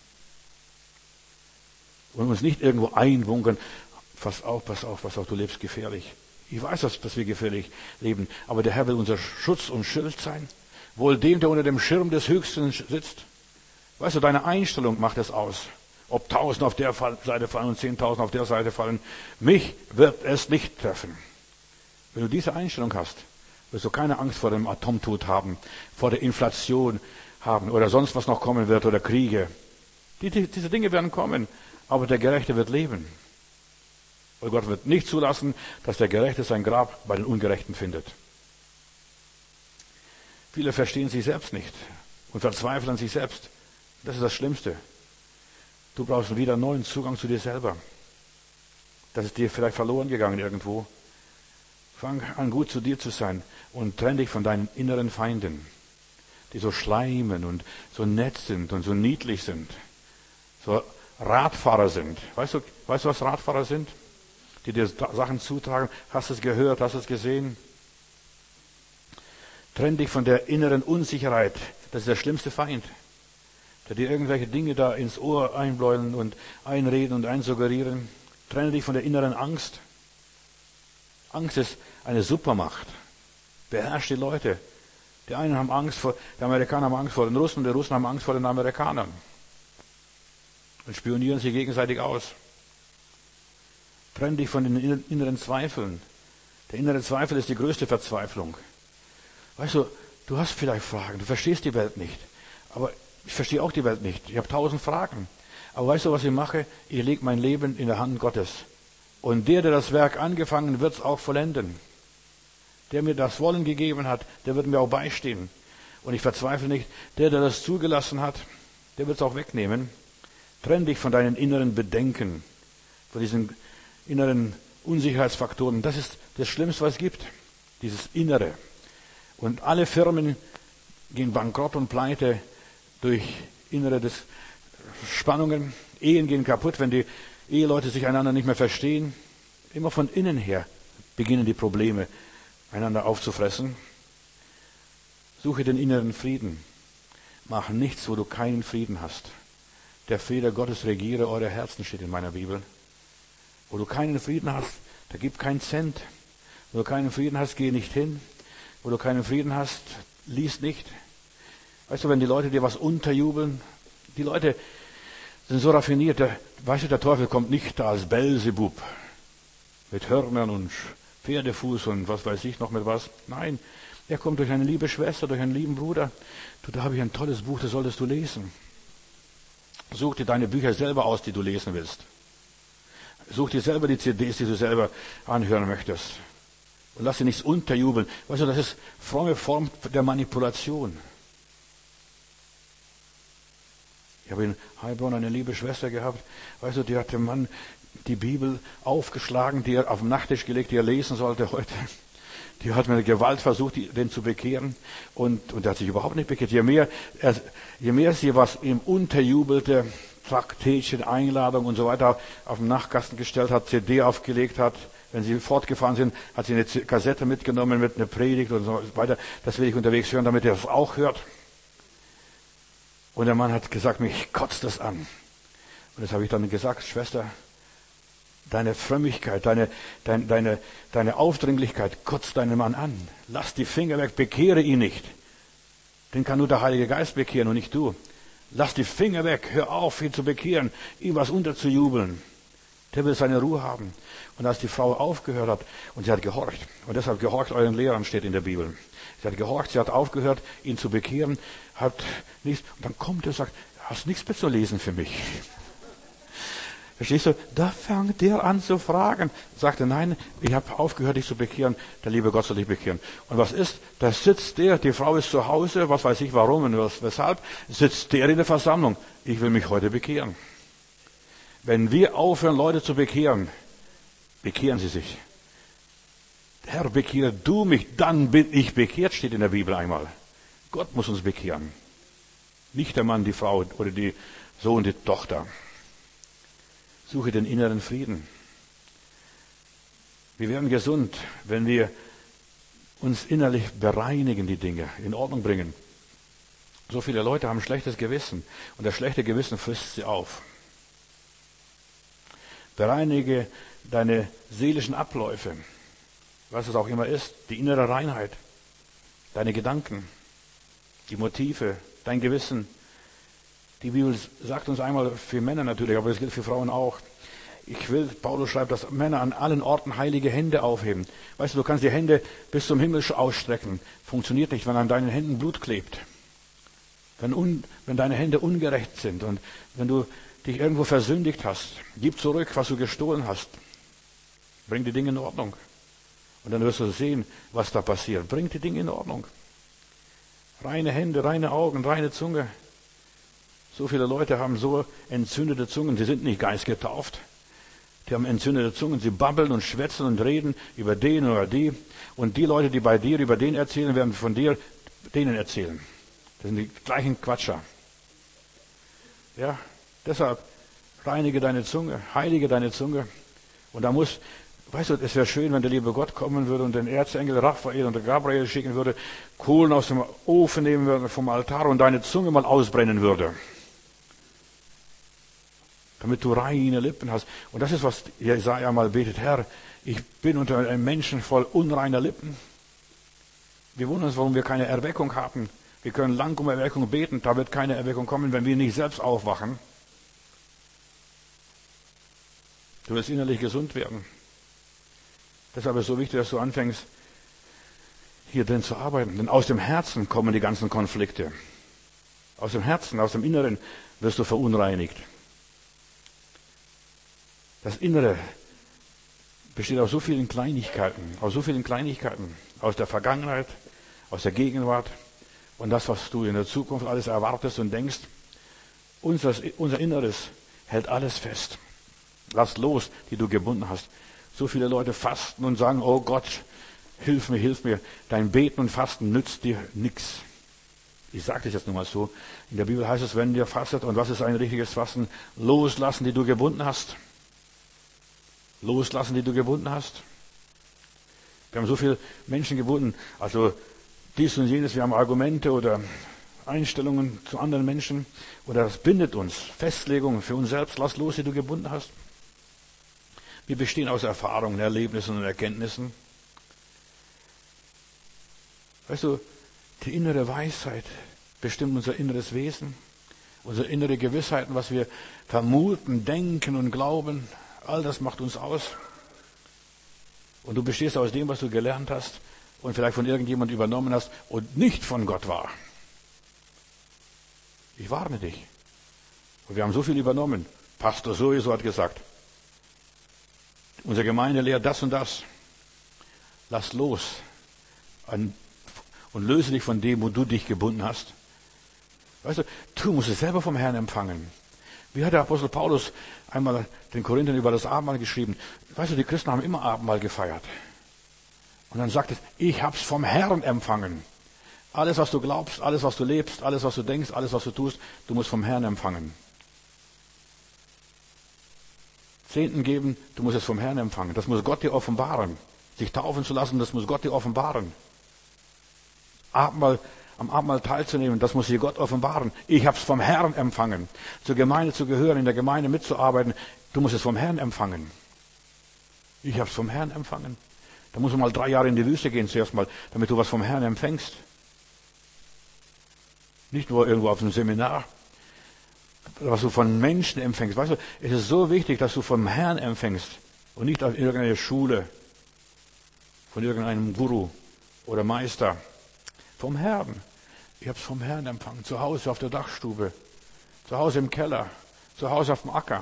Und uns nicht irgendwo einbunkern. Pass auf, pass auf, pass auf, du lebst gefährlich. Ich weiß, dass, dass wir gefährlich leben. Aber der Herr will unser Schutz und Schild sein. Wohl dem, der unter dem Schirm des Höchsten sitzt. Weißt du, deine Einstellung macht es aus. Ob tausend auf der Seite fallen und zehntausend auf der Seite fallen. Mich wird es nicht treffen. Wenn du diese Einstellung hast, wirst du keine Angst vor dem Atomtod haben, vor der Inflation haben oder sonst was noch kommen wird oder Kriege. Die, die, diese Dinge werden kommen, aber der Gerechte wird leben. Weil Gott wird nicht zulassen, dass der Gerechte sein Grab bei den Ungerechten findet. Viele verstehen sich selbst nicht und verzweifeln an sich selbst. Das ist das Schlimmste. Du brauchst wieder einen neuen Zugang zu dir selber. Das ist dir vielleicht verloren gegangen irgendwo. Fang an, gut zu dir zu sein und trenn dich von deinen inneren Feinden. die so schleimen und so nett sind und so niedlich sind. So Radfahrer sind. Weißt du, weißt du, was Radfahrer sind? Die dir Sachen zutragen. Hast du es gehört? Hast du es gesehen? Trenn dich von der inneren Unsicherheit. Das ist der schlimmste Feind. Der dir irgendwelche Dinge da ins Ohr einbläuen und einreden und einsuggerieren. Trenne dich von der inneren Angst. Angst ist eine Supermacht. Beherrscht die Leute. Die einen haben Angst vor, die Amerikaner haben Angst vor den Russen und die Russen haben Angst vor den Amerikanern. Und spionieren sie gegenseitig aus. Trenn dich von den inneren Zweifeln. Der innere Zweifel ist die größte Verzweiflung. Weißt du, du hast vielleicht Fragen, du verstehst die Welt nicht. Aber ich verstehe auch die Welt nicht. Ich habe tausend Fragen. Aber weißt du, was ich mache? Ich lege mein Leben in der Hand Gottes. Und der, der das Werk angefangen, wird es auch vollenden. Der mir das Wollen gegeben hat, der wird mir auch beistehen. Und ich verzweifle nicht. Der, der das zugelassen hat, der wird es auch wegnehmen. Trenn dich von deinen inneren Bedenken, von diesen inneren Unsicherheitsfaktoren. Das ist das Schlimmste, was es gibt. Dieses Innere. Und alle Firmen gehen bankrott und pleite durch innere Dis- Spannungen. Ehen gehen kaputt, wenn die Eheleute sich einander nicht mehr verstehen. Immer von innen her beginnen die Probleme, einander aufzufressen. Suche den inneren Frieden. Mach nichts, wo du keinen Frieden hast. Der Friede Gottes regiere eure Herzen, steht in meiner Bibel. Wo du keinen Frieden hast, da gib keinen Cent. Wo du keinen Frieden hast, geh nicht hin. Wo du keinen Frieden hast, lies nicht. Weißt du, wenn die Leute dir was unterjubeln, die Leute sind so raffiniert. Der, weißt du, der Teufel kommt nicht da als Belzebub mit Hörnern und Pferdefuß und was weiß ich noch mit was. Nein, er kommt durch eine liebe Schwester, durch einen lieben Bruder. Du, da habe ich ein tolles Buch, das solltest du lesen. Such dir deine Bücher selber aus, die du lesen willst. Such dir selber die C Ds, die du selber anhören möchtest. Und lass dir nichts unterjubeln. Weißt du, das ist fromme Form der Manipulation. Ich habe in Heilbronn eine liebe Schwester gehabt. Weißt du, die hat dem Mann die Bibel aufgeschlagen, die er auf den Nachttisch gelegt, die er lesen sollte heute. Die hat mit Gewalt versucht, den zu bekehren. Und, und er hat sich überhaupt nicht bekehrt. Je mehr, er, je mehr sie was ihm unterjubelte, Traktätchen, Einladung und so weiter auf den Nachtkasten gestellt hat, C D aufgelegt hat. Wenn sie fortgefahren sind, hat sie eine Kassette mitgenommen mit einer Predigt und so weiter. Das will ich unterwegs hören, damit er es auch hört. Und der Mann hat gesagt, mich kotzt das an. Und das habe ich dann gesagt, Schwester, deine Frömmigkeit, deine, deine, deine, deine Aufdringlichkeit kotzt deinen Mann an. Lass die Finger weg, bekehre ihn nicht. Den kann nur der Heilige Geist bekehren und nicht du. Lass die Finger weg, hör auf, ihn zu bekehren, ihm was unterzujubeln. Der will seine Ruhe haben. Und als die Frau aufgehört hat, und sie hat gehorcht, und deshalb gehorcht euren Lehrern, steht in der Bibel. Sie hat gehorcht, sie hat aufgehört, ihn zu bekehren, hat nichts, und dann kommt er und sagt, hast nichts mehr zu lesen für mich. Verstehst du? Da fängt der an zu fragen. Sagte, nein, ich habe aufgehört, dich zu bekehren. Der liebe Gott soll dich bekehren. Und was ist? Da sitzt der, die Frau ist zu Hause, was weiß ich warum und was, weshalb, sitzt der in der Versammlung. Ich will mich heute bekehren. Wenn wir aufhören, Leute zu bekehren, bekehren sie sich. Herr, bekehre du mich, dann bin ich bekehrt, steht in der Bibel einmal. Gott muss uns bekehren. Nicht der Mann, die Frau oder die Sohn, die Tochter. Suche den inneren Frieden. Wir werden gesund, wenn wir uns innerlich bereinigen, die Dinge in Ordnung bringen. So viele Leute haben schlechtes Gewissen und das schlechte Gewissen frisst sie auf. Bereinige deine seelischen Abläufe, was es auch immer ist, die innere Reinheit, deine Gedanken, die Motive, dein Gewissen. Die Bibel sagt uns einmal für Männer natürlich, aber es gilt für Frauen auch. Ich will, Paulus schreibt, dass Männer an allen Orten heilige Hände aufheben. Weißt du, du kannst die Hände bis zum Himmel ausstrecken. Funktioniert nicht, wenn an deinen Händen Blut klebt. Wenn, un, wenn deine Hände ungerecht sind und wenn du dich irgendwo versündigt hast, gib zurück, was du gestohlen hast. Bring die Dinge in Ordnung. Und dann wirst du sehen, was da passiert. Bring die Dinge in Ordnung. Reine Hände, reine Augen, reine Zunge. So viele Leute haben so entzündete Zungen, sie sind nicht geistgetauft. Die haben entzündete Zungen, sie babbeln und schwätzen und reden über den oder die. Und die Leute, die bei dir über den erzählen, werden von dir denen erzählen. Das sind die gleichen Quatscher. Ja, deshalb reinige deine Zunge, heilige deine Zunge. Und da muss, weißt du, es wäre schön, wenn der liebe Gott kommen würde und den Erzengel Raphael und der Gabriel schicken würde, Kohlen aus dem Ofen nehmen würde vom Altar und deine Zunge mal ausbrennen würde. Damit du reine Lippen hast. Und das ist, was Jesaja mal betet. Herr, ich bin unter einem Menschen voll unreiner Lippen. Wir wundern uns, warum wir keine Erweckung haben. Wir können lang um Erweckung beten, da wird keine Erweckung kommen, wenn wir nicht selbst aufwachen. Du wirst innerlich gesund werden. Deshalb ist es so wichtig, dass du anfängst, hier drin zu arbeiten. Denn aus dem Herzen kommen die ganzen Konflikte. Aus dem Herzen, aus dem Inneren wirst du verunreinigt. Das Innere besteht aus so vielen Kleinigkeiten, aus so vielen Kleinigkeiten, aus der Vergangenheit, aus der Gegenwart und das, was du in der Zukunft alles erwartest und denkst. Unser, unser Inneres hält alles fest. Lass los, die du gebunden hast. So viele Leute fasten und sagen, oh Gott, hilf mir, hilf mir. Dein Beten und Fasten nützt dir nichts. Ich sage das jetzt nur mal so. In der Bibel heißt es, wenn ihr fastet, und was ist ein richtiges Fasten? Loslassen, die du gebunden hast. Loslassen, die du gebunden hast. Wir haben so viele Menschen gebunden, also dies und jenes, wir haben Argumente oder Einstellungen zu anderen Menschen oder das bindet uns, Festlegungen für uns selbst, lass los, die du gebunden hast. Wir bestehen aus Erfahrungen, Erlebnissen und Erkenntnissen. Weißt du, die innere Weisheit bestimmt unser inneres Wesen, unsere innere Gewissheiten, was wir vermuten, denken und glauben. All das macht uns aus. Und du bestehst aus dem, was du gelernt hast und vielleicht von irgendjemand übernommen hast und nicht von Gott war. Ich warne dich. Und wir haben so viel übernommen. Pastor sowieso hat gesagt, unsere Gemeinde lehrt das und das. Lass los und löse dich von dem, wo du dich gebunden hast. Weißt du, du musst es selber vom Herrn empfangen. Wie hat der Apostel Paulus einmal den Korinthern über das Abendmahl geschrieben? Weißt du, die Christen haben immer Abendmahl gefeiert. Und dann sagt es, ich hab's vom Herrn empfangen. Alles, was du glaubst, alles, was du lebst, alles, was du denkst, alles, was du tust, du musst vom Herrn empfangen. Zehnten geben, du musst es vom Herrn empfangen. Das muss Gott dir offenbaren. Sich taufen zu lassen, das muss Gott dir offenbaren. Abendmahl, am Abendmahl teilzunehmen, das muss dir Gott offenbaren. Ich habe es vom Herrn empfangen. Zur Gemeinde zu gehören, in der Gemeinde mitzuarbeiten, du musst es vom Herrn empfangen. Ich habe es vom Herrn empfangen. Da musst du mal drei Jahre in die Wüste gehen zuerst mal, damit du was vom Herrn empfängst. Nicht nur irgendwo auf einem Seminar, was du von Menschen empfängst. Weißt du, es ist so wichtig, dass du vom Herrn empfängst und nicht auf irgendeine Schule, von irgendeinem Guru oder Meister. Vom Herrn. Ich habe es vom Herrn empfangen. Zu Hause auf der Dachstube, zu Hause im Keller, zu Hause auf dem Acker.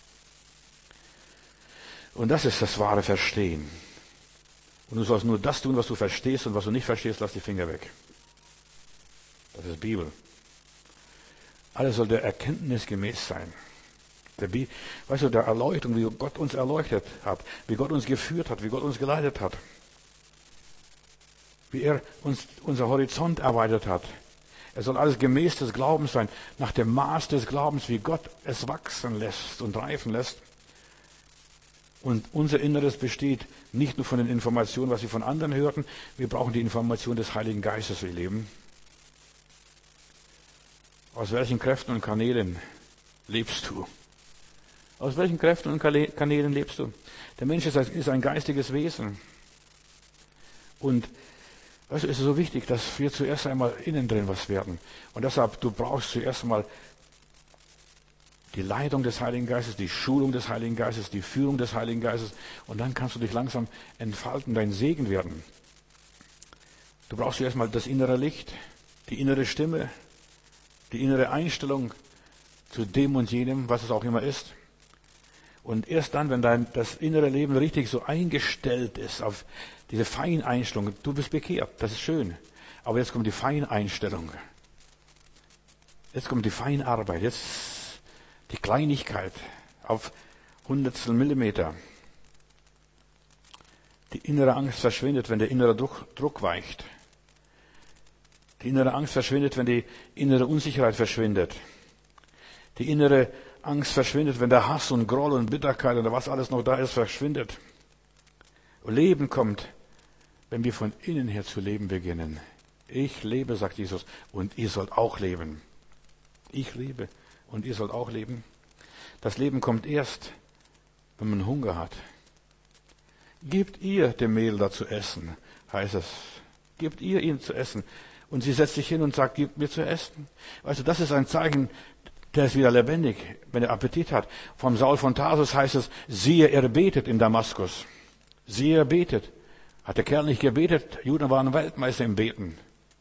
Und das ist das wahre Verstehen. Und du sollst nur das tun, was du verstehst, und was du nicht verstehst, lass die Finger weg. Das ist Bibel. Alles soll der Erkenntnis gemäß sein. Der Bi- weißt du, der Erleuchtung, wie Gott uns erleuchtet hat, wie Gott uns geführt hat, wie Gott uns geleitet hat, wie er uns unser Horizont erweitert hat. Es soll alles gemäß des Glaubens sein, nach dem Maß des Glaubens, wie Gott es wachsen lässt und reifen lässt. Und unser Inneres besteht nicht nur von den Informationen, was wir von anderen hörten, wir brauchen die Information des Heiligen Geistes für ihr Leben. Aus welchen Kräften und Kanälen lebst du? Aus welchen Kräften und Kanälen lebst du? Der Mensch ist ein geistiges Wesen. Und weißt du, es ist so wichtig, dass wir zuerst einmal innen drin was werden. Und deshalb, du brauchst zuerst einmal die Leitung des Heiligen Geistes, die Schulung des Heiligen Geistes, die Führung des Heiligen Geistes. Und dann kannst du dich langsam entfalten, dein Segen werden. Du brauchst zuerst mal das innere Licht, die innere Stimme, die innere Einstellung zu dem und jenem, was es auch immer ist. Und erst dann, wenn dein das innere Leben richtig so eingestellt ist auf diese Feineinstellung, du bist bekehrt, das ist schön. Aber jetzt kommt die Feineinstellung. Jetzt kommt die Feinarbeit, jetzt die Kleinigkeit auf Hundertstel Millimeter. Die innere Angst verschwindet, wenn der innere Druck, Druck weicht. Die innere Angst verschwindet, wenn die innere Unsicherheit verschwindet. Die innere Angst verschwindet, wenn der Hass und Groll und Bitterkeit oder was alles noch da ist, verschwindet. Und Leben kommt, wenn wir von innen her zu leben beginnen. Ich lebe, sagt Jesus, und ihr sollt auch leben. Ich lebe und ihr sollt auch leben. Das Leben kommt erst, wenn man Hunger hat. Gebt ihr dem Mehl da zu essen, heißt es. Gebt ihr ihm zu essen. Und sie setzt sich hin und sagt, gebt mir zu essen. Also das ist ein Zeichen, der ist wieder lebendig, wenn er Appetit hat. Vom Saul von Tarsus heißt es, siehe, er betet in Damaskus. Siehe, er betet. Hat der Kerl nicht gebetet? Juden waren Weltmeister im Beten.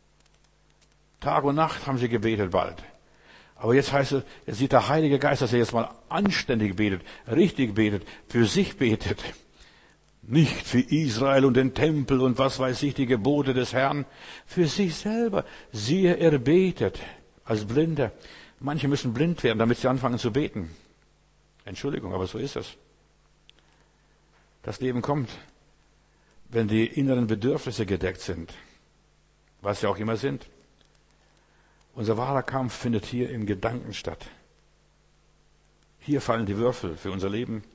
Tag und Nacht haben sie gebetet bald. Aber jetzt heißt es, jetzt sieht der Heilige Geist, dass er jetzt mal anständig betet, richtig betet, für sich betet. Nicht für Israel und den Tempel und was weiß ich, die Gebote des Herrn. Für sich selber. Siehe, er betet als Blinder. Manche müssen blind werden, damit sie anfangen zu beten. Entschuldigung, aber so ist es. Das Leben kommt, wenn die inneren Bedürfnisse gedeckt sind. Was sie auch immer sind. Unser wahrer Kampf findet hier im Gedanken statt. Hier fallen die Würfel für unser Leben.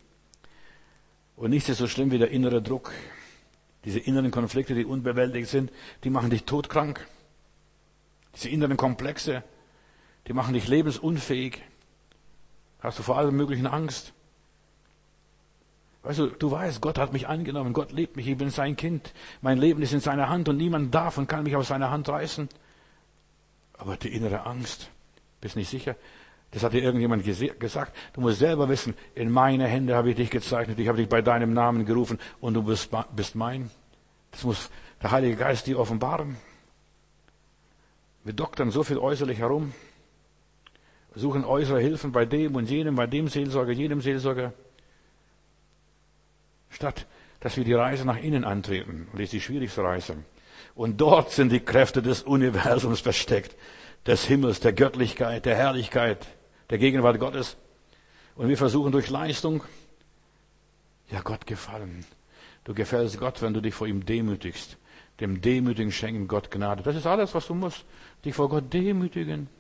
Und nichts ist so schlimm wie der innere Druck. Diese inneren Konflikte, die unbewältigt sind, die machen dich todkrank. Diese inneren Komplexe, die machen dich lebensunfähig. Hast du vor allem möglichen Angst. Weißt du, du weißt, Gott hat mich angenommen, Gott liebt mich, ich bin sein Kind. Mein Leben ist in seiner Hand und niemand darf und kann mich aus seiner Hand reißen. Aber die innere Angst, bist nicht sicher? Das hat dir irgendjemand gesagt. Du musst selber wissen, in meine Hände habe ich dich gezeichnet, ich habe dich bei deinem Namen gerufen und du bist, bist mein. Das muss der Heilige Geist dir offenbaren. Wir doktern so viel äußerlich herum, suchen äußere Hilfen bei dem und jenem, bei dem Seelsorger, jenem Seelsorger, statt dass wir die Reise nach innen antreten. Und das ist die schwierigste Reise. Und dort sind die Kräfte des Universums versteckt, des Himmels, der Göttlichkeit, der Herrlichkeit, der Gegenwart Gottes. Und wir versuchen durch Leistung, ja, Gott gefallen. Du gefällst Gott, wenn du dich vor ihm demütigst. Dem Demütigen schenken Gott Gnade. Das ist alles, was du musst. Dich vor Gott demütigen.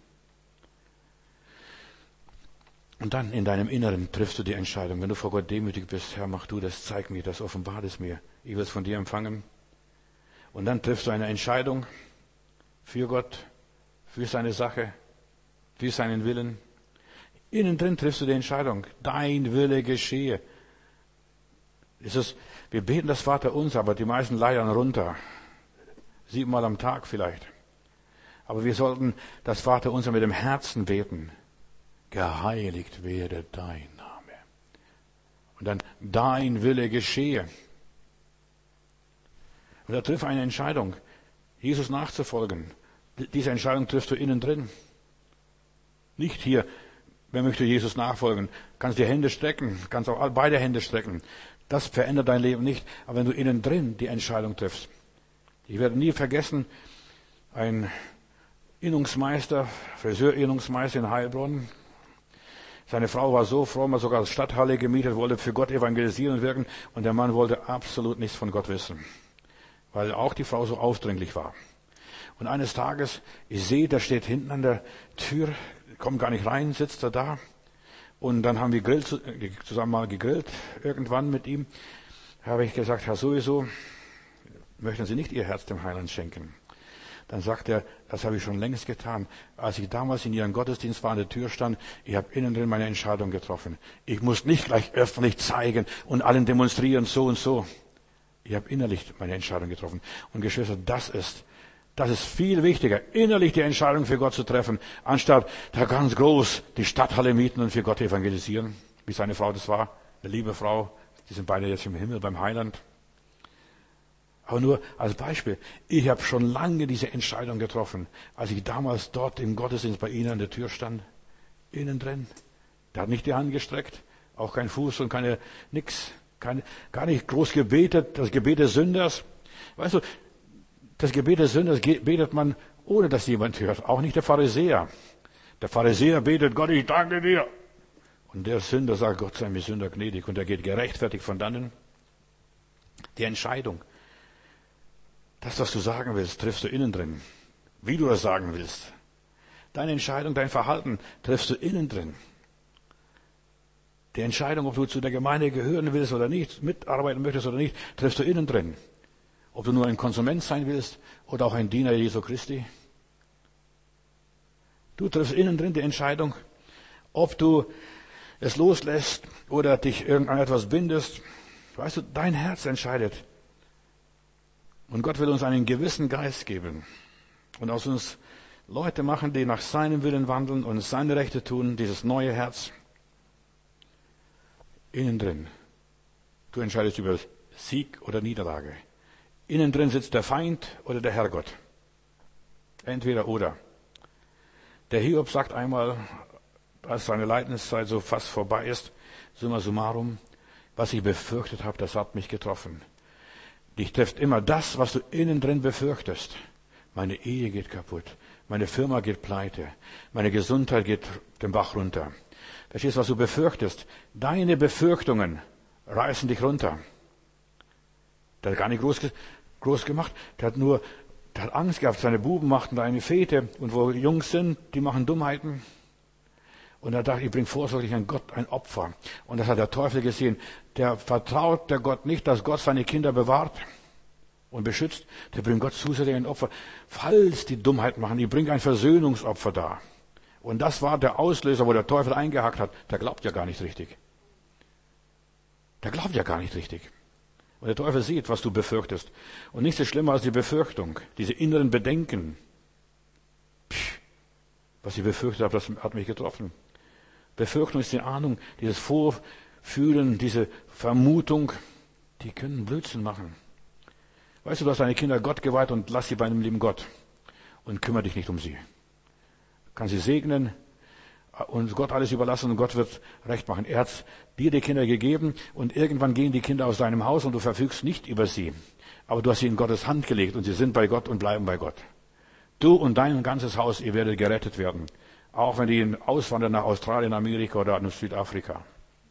Und dann in deinem Inneren triffst du die Entscheidung. Wenn du vor Gott demütig bist, Herr, mach du das, zeig mir das, offenbar es mir. Ich will es von dir empfangen. Und dann triffst du eine Entscheidung für Gott, für seine Sache, für seinen Willen. Innen drin triffst du die Entscheidung. Dein Wille geschehe. Es ist, wir beten das Vaterunser, aber die meisten leiern runter. Siebenmal am Tag vielleicht. Aber wir sollten das Vaterunser mit dem Herzen beten. Geheiligt werde dein Name. Und dann dein Wille geschehe. Und da triff eine Entscheidung, Jesus nachzufolgen. Diese Entscheidung triffst du innen drin. Nicht hier, wer möchte Jesus nachfolgen, kannst die Hände strecken, kannst auch beide Hände strecken. Das verändert dein Leben nicht. Aber wenn du innen drin die Entscheidung triffst. Ich werde nie vergessen, ein Innungsmeister, Friseur-Innungsmeister in Heilbronn. Seine Frau war so fromm, er sogar als Stadthalle gemietet, wollte für Gott evangelisieren und wirken. Und der Mann wollte absolut nichts von Gott wissen. Weil auch die Frau so aufdringlich war. Und eines Tages, ich sehe, der steht hinten an der Tür, kommt gar nicht rein, sitzt er da. Und dann haben wir Grill, zusammen mal gegrillt, irgendwann mit ihm. Da habe ich gesagt, Herr, sowieso, möchten Sie nicht Ihr Herz dem Heiland schenken? Dann sagt er, das habe ich schon längst getan. Als ich damals in Ihrem Gottesdienst war, an der Tür stand, ich habe innen drin meine Entscheidung getroffen. Ich muss nicht gleich öffentlich zeigen und allen demonstrieren, so und so. Ich habe innerlich meine Entscheidung getroffen. Und Geschwister, das ist, das ist viel wichtiger, innerlich die Entscheidung für Gott zu treffen, anstatt da ganz groß die Stadthalle mieten und für Gott evangelisieren, wie seine Frau das war, eine liebe Frau. Die sind beide jetzt im Himmel beim Heiland. Aber nur als Beispiel, ich habe schon lange diese Entscheidung getroffen, als ich damals dort im Gottesdienst bei Ihnen an der Tür stand, innen drin. Der hat nicht die Hand gestreckt, auch kein Fuß und keine, nix, keine, gar nicht groß gebetet, das Gebet des Sünders. Weißt du, das Gebet des Sünders betet man, ohne dass jemand hört, auch nicht der Pharisäer. Der Pharisäer betet, Gott, ich danke dir. Und der Sünder sagt, Gott sei mir Sünder gnädig, und er geht gerechtfertigt von dannen. Die Entscheidung. Das, was du sagen willst, triffst du innen drin. wie du das sagen willst. Deine Entscheidung, dein Verhalten triffst du innen drin. Die Entscheidung, ob du zu der Gemeinde gehören willst oder nicht, mitarbeiten möchtest oder nicht, triffst du innen drin. Ob du nur ein Konsument sein willst oder auch ein Diener Jesu Christi. Du triffst innen drin die Entscheidung, ob du es loslässt oder dich irgendein etwas bindest. Weißt du, dein Herz entscheidet. Und Gott will uns einen gewissen Geist geben und aus uns Leute machen, die nach seinem Willen wandeln und seine Rechte tun, dieses neue Herz. Innen drin. Du entscheidest über Sieg oder Niederlage. Innen drin sitzt der Feind oder der Herrgott. Entweder oder. Der Hiob sagt einmal, als seine Leidenszeit so fast vorbei ist, summa summarum, was ich befürchtet habe, das hat mich getroffen. Dich trifft immer das, was du innen drin befürchtest. Meine Ehe geht kaputt, meine Firma geht pleite, meine Gesundheit geht den Bach runter. Verstehst du, was du befürchtest? Deine Befürchtungen reißen dich runter. Der hat gar nicht groß, groß gemacht, der hat nur Der hat Angst gehabt, seine Buben machten da eine Fete und wo Jungs sind, die machen Dummheiten. Und er dachte, ich bringe vorsorglich an Gott ein Opfer. Und das hat der Teufel gesehen. Der vertraut der Gott nicht, dass Gott seine Kinder bewahrt und beschützt. Der bringt Gott zusätzlich ein Opfer. Falls die Dummheit machen, ich bringe ein Versöhnungsopfer dar. Und das war der Auslöser, wo der Teufel eingehakt hat. Der glaubt ja gar nicht richtig. Der glaubt ja gar nicht richtig. Und der Teufel sieht, was du befürchtest. Und nichts ist schlimmer als die Befürchtung, diese inneren Bedenken. Psch, was ich befürchtet habe, das hat mich getroffen. Befürchtung ist die Ahnung, dieses Vorfühlen, diese Vermutung, die können Blödsinn machen. Weißt du, du hast deine Kinder Gott geweiht und lass sie bei einem lieben Gott. Und kümmere dich nicht um sie. Kann sie segnen und Gott alles überlassen und Gott wird Recht machen. Er hat dir die Kinder gegeben und irgendwann gehen die Kinder aus deinem Haus und du verfügst nicht über sie. Aber du hast sie in Gottes Hand gelegt und sie sind bei Gott und bleiben bei Gott. Du und dein ganzes Haus, ihr werdet gerettet werden. Auch wenn die auswandern nach Australien, Amerika oder nach Südafrika.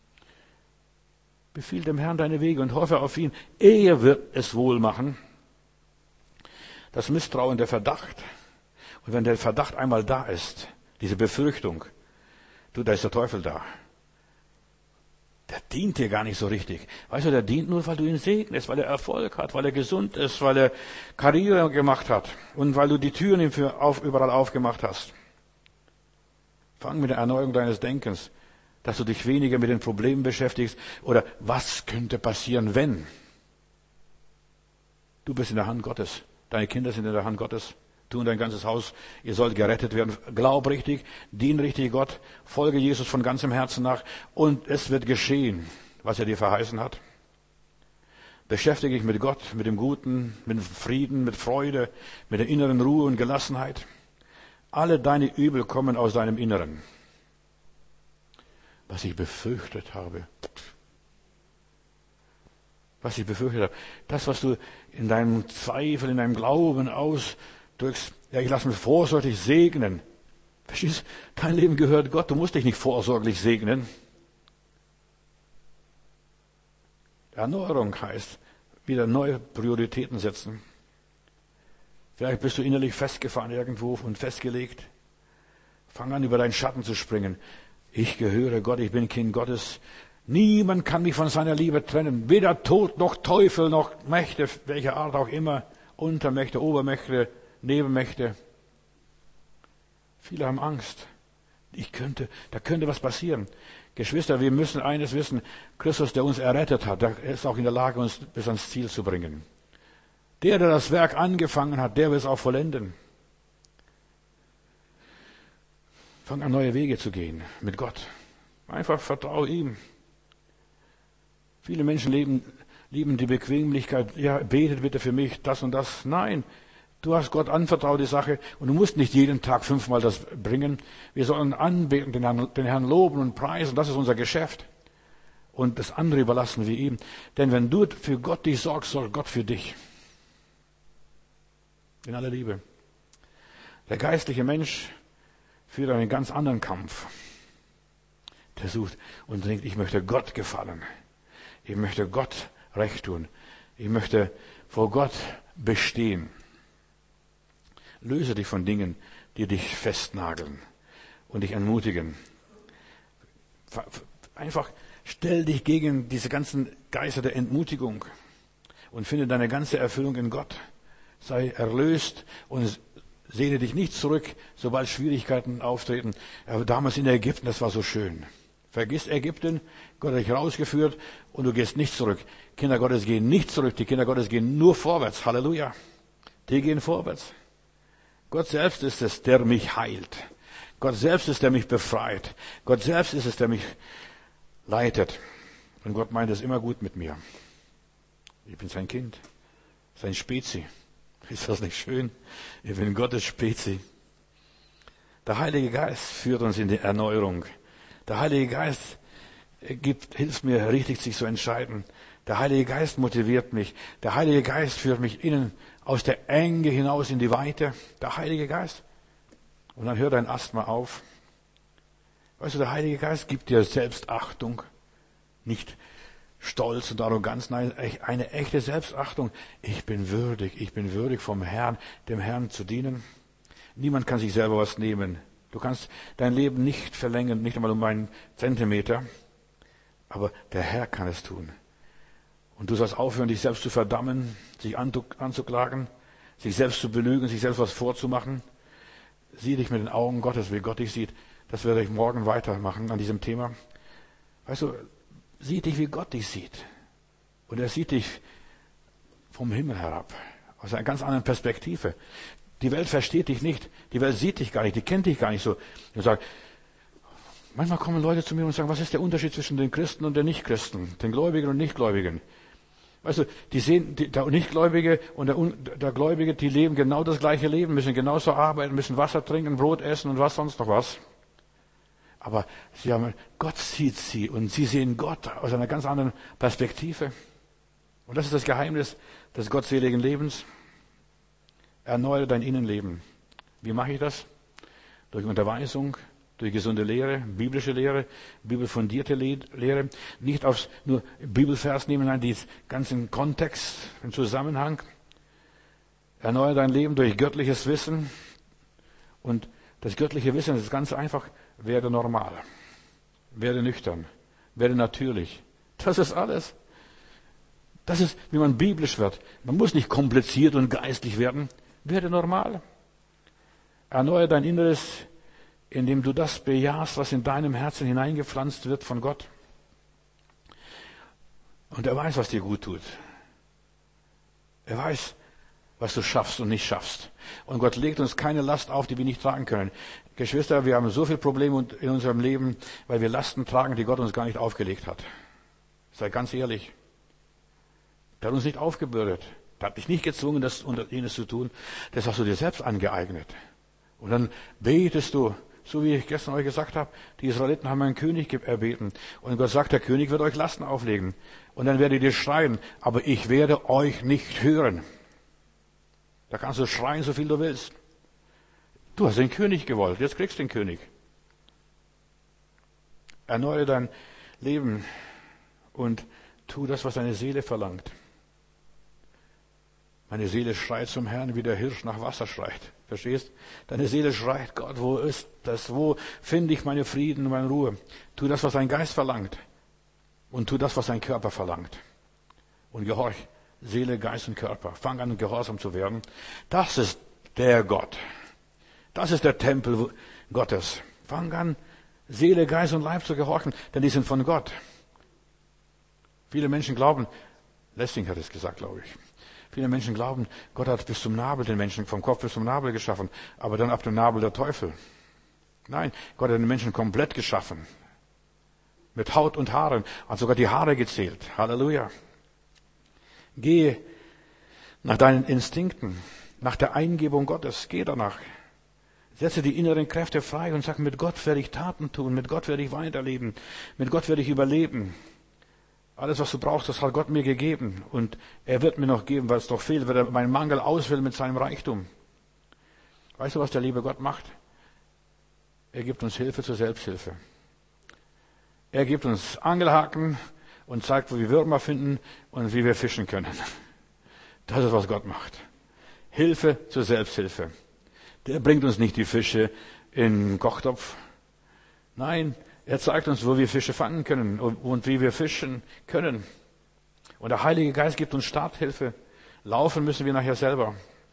Befiehl dem Herrn deine Wege und hoffe auf ihn. Er wird es wohl machen. Das Misstrauen, der Verdacht. Und wenn der Verdacht einmal da ist, diese Befürchtung, du, da ist der Teufel da. Der dient dir gar nicht so richtig. Weißt du, der dient nur, weil du ihn segnest, weil er Erfolg hat, weil er gesund ist, weil er Karriere gemacht hat und weil du die Türen ihm für auf, überall aufgemacht hast. Fang mit der Erneuerung deines Denkens, dass du dich weniger mit den Problemen beschäftigst oder was könnte passieren, wenn. Du bist in der Hand Gottes. Deine Kinder sind in der Hand Gottes. Du und dein ganzes Haus, ihr sollt gerettet werden. Glaub richtig, dien richtig Gott, folge Jesus von ganzem Herzen nach und es wird geschehen, was er dir verheißen hat. Beschäftige dich mit Gott, mit dem Guten, mit dem Frieden, mit Freude, mit der inneren Ruhe und Gelassenheit. Alle deine Übel kommen aus deinem Inneren. Was ich befürchtet habe. Was ich befürchtet habe. Das, was du in deinem Zweifel, in deinem Glauben ausdrückst. Ja, ich lasse mich vorsorglich segnen. Verstehst du? Dein Leben gehört Gott. Du musst dich nicht vorsorglich segnen. Erneuerung heißt, wieder neue Prioritäten setzen. Vielleicht bist du innerlich festgefahren irgendwo und festgelegt. Fang an, über deinen Schatten zu springen. Ich gehöre Gott, ich bin Kind Gottes. Niemand kann mich von seiner Liebe trennen. Weder Tod noch Teufel noch Mächte, welcher Art auch immer. Untermächte, Obermächte, Nebenmächte. Viele haben Angst. Ich könnte, da könnte was passieren. Geschwister, wir müssen eines wissen. Christus, der uns errettet hat, der ist auch in der Lage, uns bis ans Ziel zu bringen. Der, der das Werk angefangen hat, der wird es auch vollenden. Fang an, neue Wege zu gehen mit Gott. Einfach vertraue ihm. Viele Menschen leben, lieben die Bequemlichkeit. Ja, betet bitte für mich, das und das. Nein, du hast Gott anvertraut die Sache und du musst nicht jeden Tag fünfmal das bringen. Wir sollen anbeten, den Herrn, den Herrn loben und preisen. Das ist unser Geschäft. Und das andere überlassen wir ihm. Denn wenn du für Gott dich sorgst, sorgt Gott für dich. In aller Liebe. Der geistliche Mensch führt einen ganz anderen Kampf. Der sucht und denkt, ich möchte Gott gefallen. Ich möchte Gott recht tun. Ich möchte vor Gott bestehen. Löse dich von Dingen, die dich festnageln und dich entmutigen. Einfach stell dich gegen diese ganzen Geister der Entmutigung und finde deine ganze Erfüllung in Gott. Sei erlöst und sehne dich nicht zurück, sobald Schwierigkeiten auftreten. Aber damals in Ägypten, das war so schön. Vergiss Ägypten, Gott hat dich rausgeführt und du gehst nicht zurück. Kinder Gottes gehen nicht zurück, die Kinder Gottes gehen nur vorwärts. Halleluja. Die gehen vorwärts. Gott selbst ist es, der mich heilt. Gott selbst ist, der mich befreit. Gott selbst ist es, der mich leitet. Und Gott meint es immer gut mit mir. Ich bin sein Kind, sein Spezi. Ist das nicht schön? Ich bin Gottes Spezi. Der Heilige Geist führt uns in die Erneuerung. Der Heilige Geist gibt, hilft mir richtig, sich zu entscheiden. Der Heilige Geist motiviert mich. Der Heilige Geist führt mich innen aus der Enge hinaus in die Weite. Der Heilige Geist. Und dann hört dein Asthma auf. Weißt du, der Heilige Geist gibt dir Selbstachtung. Nicht Stolz und Arroganz, nein, eine echte Selbstachtung. Ich bin würdig, ich bin würdig vom Herrn, dem Herrn zu dienen. Niemand kann sich selber was nehmen. Du kannst dein Leben nicht verlängern, nicht einmal um einen Zentimeter. Aber der Herr kann es tun. Und du sollst aufhören, dich selbst zu verdammen, sich anzuklagen, sich selbst zu belügen, sich selbst was vorzumachen. Sieh dich mit den Augen Gottes, wie Gott dich sieht. Das werde ich morgen weitermachen an diesem Thema. Weißt du, sieh dich, wie Gott dich sieht. Und er sieht dich vom Himmel herab, aus einer ganz anderen Perspektive. Die Welt versteht dich nicht, die Welt sieht dich gar nicht, die kennt dich gar nicht so. Und sagt, manchmal kommen Leute zu mir und sagen, was ist der Unterschied zwischen den Christen und den Nichtchristen, den Gläubigen und Nichtgläubigen? Weißt du, die sehen, die, der Nichtgläubige und der, der Gläubige, die leben genau das gleiche Leben, müssen genauso arbeiten, müssen Wasser trinken, Brot essen und was sonst noch was. Aber sie haben, Gott sieht sie und sie sehen Gott aus einer ganz anderen Perspektive. Und das ist das Geheimnis des gottseligen Lebens. Erneuere dein Innenleben. Wie mache ich das? Durch Unterweisung, durch gesunde Lehre, biblische Lehre, bibelfundierte Lehre. Nicht aufs nur Bibelvers nehmen, sondern den ganzen Kontext, den Zusammenhang. Erneuere dein Leben durch göttliches Wissen. Und das göttliche Wissen ist ganz einfach. Werde normal. Werde nüchtern. Werde natürlich. Das ist alles. Das ist, wie man biblisch wird. Man muss nicht kompliziert und geistlich werden. Werde normal. Erneuere dein Inneres, indem du das bejahst, was in deinem Herzen hineingepflanzt wird von Gott. Und er weiß, was dir gut tut. Er weiß, was du schaffst und nicht schaffst. Und Gott legt uns keine Last auf, die wir nicht tragen können. Geschwister, wir haben so viele Probleme in unserem Leben, weil wir Lasten tragen, die Gott uns gar nicht aufgelegt hat. Sei ganz ehrlich. Er hat uns nicht aufgebürdet. Er hat dich nicht gezwungen, das und jenes zu tun. Das hast du dir selbst angeeignet. Und dann betest du, so wie ich gestern euch gesagt habe, die Israeliten haben einen König erbeten. Und Gott sagt, der König wird euch Lasten auflegen. Und dann werdet ihr schreien, aber ich werde euch nicht hören. Da kannst du schreien, so viel du willst. Du hast den König gewollt, jetzt kriegst du den König. Erneuere dein Leben und tu das, was deine Seele verlangt. Meine Seele schreit zum Herrn, wie der Hirsch nach Wasser schreit. Verstehst? Deine Seele schreit, Gott, wo ist das? Wo finde ich meine Frieden und meine Ruhe? Tu das, was dein Geist verlangt. Und tu das, was dein Körper verlangt. Und gehorch. Seele, Geist und Körper. Fang an, gehorsam zu werden. Das ist der Gott. Das ist der Tempel Gottes. Fang an, Seele, Geist und Leib zu gehorchen, denn die sind von Gott. Viele Menschen glauben, Lessing hat es gesagt, glaube ich. Viele Menschen glauben, Gott hat bis zum Nabel den Menschen, vom Kopf bis zum Nabel geschaffen, aber dann ab dem Nabel der Teufel. Nein, Gott hat den Menschen komplett geschaffen. Mit Haut und Haaren, hat sogar die Haare gezählt. Halleluja. Gehe nach deinen Instinkten, nach der Eingebung Gottes. Geh danach. Setze die inneren Kräfte frei und sag, mit Gott werde ich Taten tun, mit Gott werde ich weiterleben, mit Gott werde ich überleben. Alles, was du brauchst, das hat Gott mir gegeben. Und er wird mir noch geben, weil es noch fehlt, wird er meinen Mangel ausfüllen mit seinem Reichtum. Weißt du, was der liebe Gott macht? Er gibt uns Hilfe zur Selbsthilfe. Er gibt uns Angelhaken und zeigt, wo wir Würmer finden und wie wir fischen können. Das ist, was Gott macht. Hilfe zur Selbsthilfe. Der bringt uns nicht die Fische in den Kochtopf. Nein, er zeigt uns, wo wir Fische fangen können und, und wie wir fischen können. Und der Heilige Geist gibt uns Starthilfe. Laufen müssen wir nachher selber.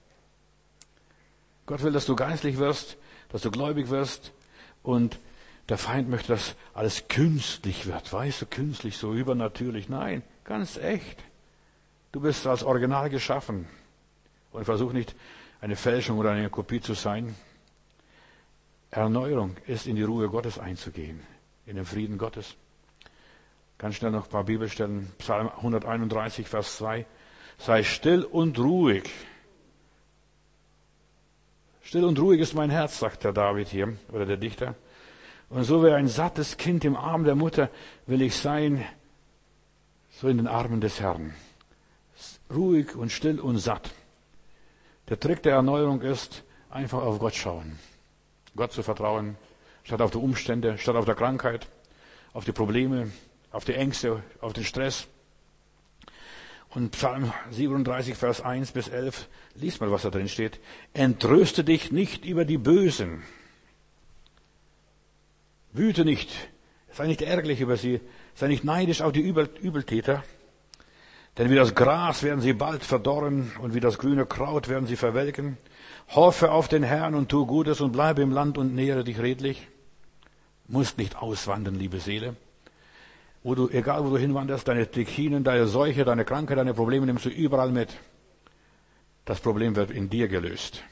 Gott will, dass du geistlich wirst, dass du gläubig wirst. Und der Feind möchte, dass alles künstlich wird. Weißt du, künstlich, so übernatürlich. Nein, ganz echt. Du bist als Original geschaffen. Und versuch nicht, eine Fälschung oder eine Kopie zu sein. Erneuerung ist, in die Ruhe Gottes einzugehen. In den Frieden Gottes. Ganz schnell noch ein paar Bibelstellen. Psalm hunderteinunddreißig, Vers zwei. Sei still und ruhig. Still und ruhig ist mein Herz, sagt der David hier, oder der Dichter. Und so wie ein sattes Kind im Arm der Mutter will ich sein, so in den Armen des Herrn. Ruhig und still und satt. Der Trick der Erneuerung ist, einfach auf Gott schauen. Gott zu vertrauen, statt auf die Umstände, statt auf die Krankheit, auf die Probleme, auf die Ängste, auf den Stress. Und Psalm siebenunddreißig, Vers eins bis elf, liest mal, was da drin steht. Entröste dich nicht über die Bösen. Wüte nicht, sei nicht ärgerlich über sie, sei nicht neidisch auf die Übel- Übeltäter. Denn wie das Gras werden sie bald verdorren und wie das grüne Kraut werden sie verwelken. Hoffe auf den Herrn und tu Gutes und bleibe im Land und nähere dich redlich. Musst nicht auswandern, liebe Seele. Wo du, egal wo du hinwanderst, deine Trichinen, deine Seuche, deine Krankheit, deine Probleme nimmst du überall mit. Das Problem wird in dir gelöst.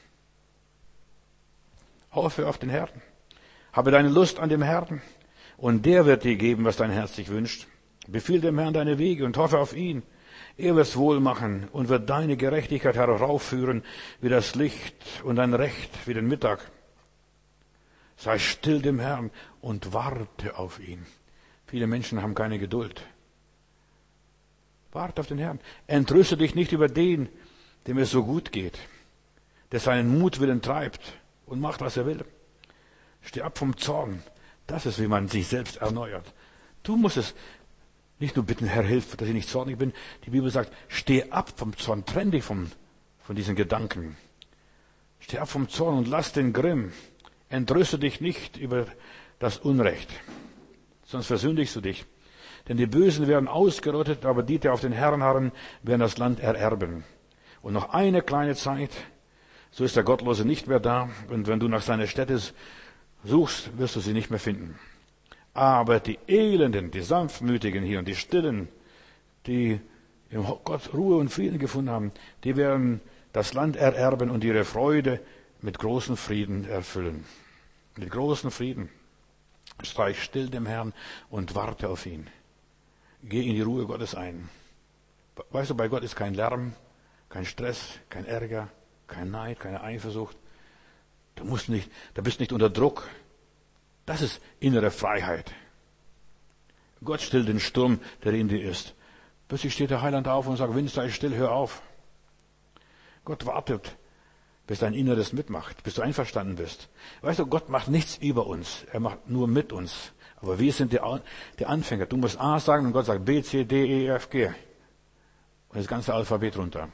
Hoffe auf den Herrn. Habe deine Lust an dem Herrn und der wird dir geben, was dein Herz sich wünscht. Befiehl dem Herrn deine Wege und hoffe auf ihn. Er wird's wohl machen und wird deine Gerechtigkeit heraufführen wie das Licht und dein Recht wie den Mittag. Sei still dem Herrn und warte auf ihn. Viele Menschen haben keine Geduld. Warte auf den Herrn. Entrüste dich nicht über den, dem es so gut geht, der seinen Mutwillen treibt und macht, was er will. Steh ab vom Zorn. Das ist, wie man sich selbst erneuert. Du musst es nicht nur bitten, Herr, hilf, dass ich nicht zornig bin. Die Bibel sagt, steh ab vom Zorn, trenn dich vom, von diesen Gedanken. Steh ab vom Zorn und lass den Grimm. Entrüste dich nicht über das Unrecht, sonst versündigst du dich. Denn die Bösen werden ausgerottet, aber die, die auf den Herrn harren, werden das Land ererben. Und noch eine kleine Zeit, so ist der Gottlose nicht mehr da. Und wenn du nach seiner Stätte suchst, wirst du sie nicht mehr finden. Aber die Elenden, die Sanftmütigen hier und die Stillen, die in Gott Ruhe und Frieden gefunden haben, die werden das Land ererben und ihre Freude mit großem Frieden erfüllen. Mit großem Frieden. Sei still dem Herrn und warte auf ihn. Geh in die Ruhe Gottes ein. Weißt du, bei Gott ist kein Lärm, kein Stress, kein Ärger, kein Neid, keine Eifersucht. Du musst nicht, du bist nicht unter Druck. Das ist innere Freiheit. Gott stillt den Sturm, der in dir ist. Plötzlich steht der Heiland auf und sagt, Wind, sei still, hör auf. Gott wartet, bis dein Inneres mitmacht, bis du einverstanden bist. Weißt du, Gott macht nichts über uns. Er macht nur mit uns. Aber wir sind die, die Anfänger. Du musst A sagen und Gott sagt B, C, D, E, F, G. Und das ganze Alphabet runter.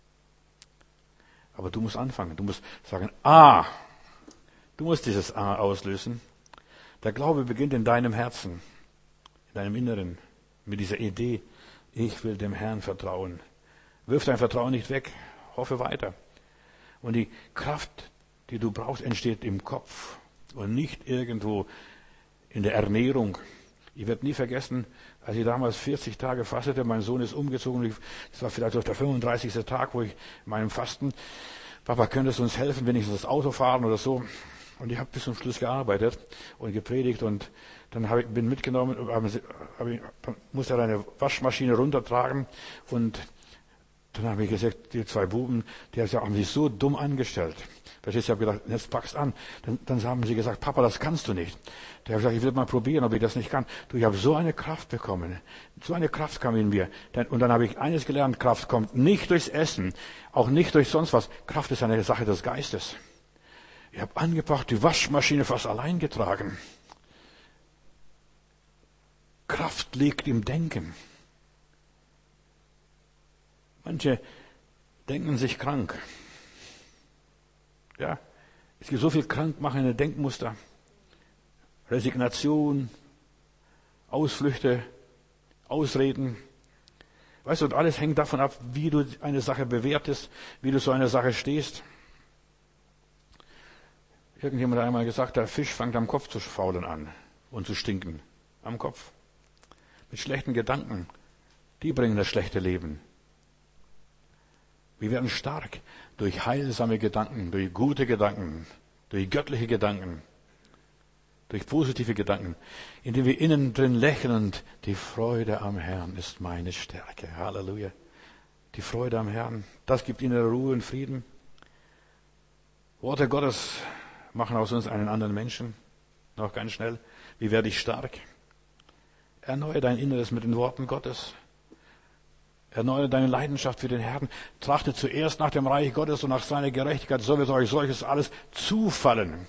Aber du musst anfangen. Du musst sagen A. Du musst dieses A auslösen. Der Glaube beginnt in deinem Herzen, in deinem Inneren, mit dieser Idee, ich will dem Herrn vertrauen. Wirf dein Vertrauen nicht weg, hoffe weiter. Und die Kraft, die du brauchst, entsteht im Kopf und nicht irgendwo in der Ernährung. Ich werde nie vergessen, als ich damals vierzig Tage fastete, mein Sohn ist umgezogen, das war vielleicht auch der fünfunddreißigste Tag, wo ich in meinem Fasten, Papa, könntest du uns helfen, wenn ich das Auto fahren oder so? Und ich habe bis zum Schluss gearbeitet und gepredigt und dann habe ich, bin mitgenommen, hab ich, musste eine Waschmaschine runtertragen und dann habe ich gesagt, die zwei Buben, die haben sich so dumm angestellt. Verstehst du, ich habe gedacht, jetzt packst an. Dann, dann haben sie gesagt, Papa, das kannst du nicht. Der hat gesagt, ich will mal probieren, ob ich das nicht kann. Du, ich habe so eine Kraft bekommen. So eine Kraft kam in mir. Und dann habe ich eines gelernt, Kraft kommt nicht durchs Essen, auch nicht durch sonst was. Kraft ist eine Sache des Geistes. Ich habe angebracht, die Waschmaschine fast allein getragen. Kraft liegt im Denken. Manche denken sich krank. Ja, Es gibt so viel krankmachende Denkmuster, Resignation, Ausflüchte, Ausreden. Weißt du, und alles hängt davon ab, wie du eine Sache bewertest, wie du zu einer Sache stehst. Irgendjemand hat einmal gesagt, der Fisch fängt am Kopf zu faulen an und zu stinken. Am Kopf. Mit schlechten Gedanken. Die bringen das schlechte Leben. Wir werden stark durch heilsame Gedanken, durch gute Gedanken, durch göttliche Gedanken, durch positive Gedanken, indem wir innen drin lächeln und die Freude am Herrn ist meine Stärke. Halleluja. Die Freude am Herrn, das gibt innere Ruhe und Frieden. Worte Gottes machen aus uns einen anderen Menschen. Noch ganz schnell. Wie werde ich stark? Erneuere dein Inneres mit den Worten Gottes. Erneuere deine Leidenschaft für den Herrn. Trachtet zuerst nach dem Reich Gottes und nach seiner Gerechtigkeit. So wird euch solches alles zufallen.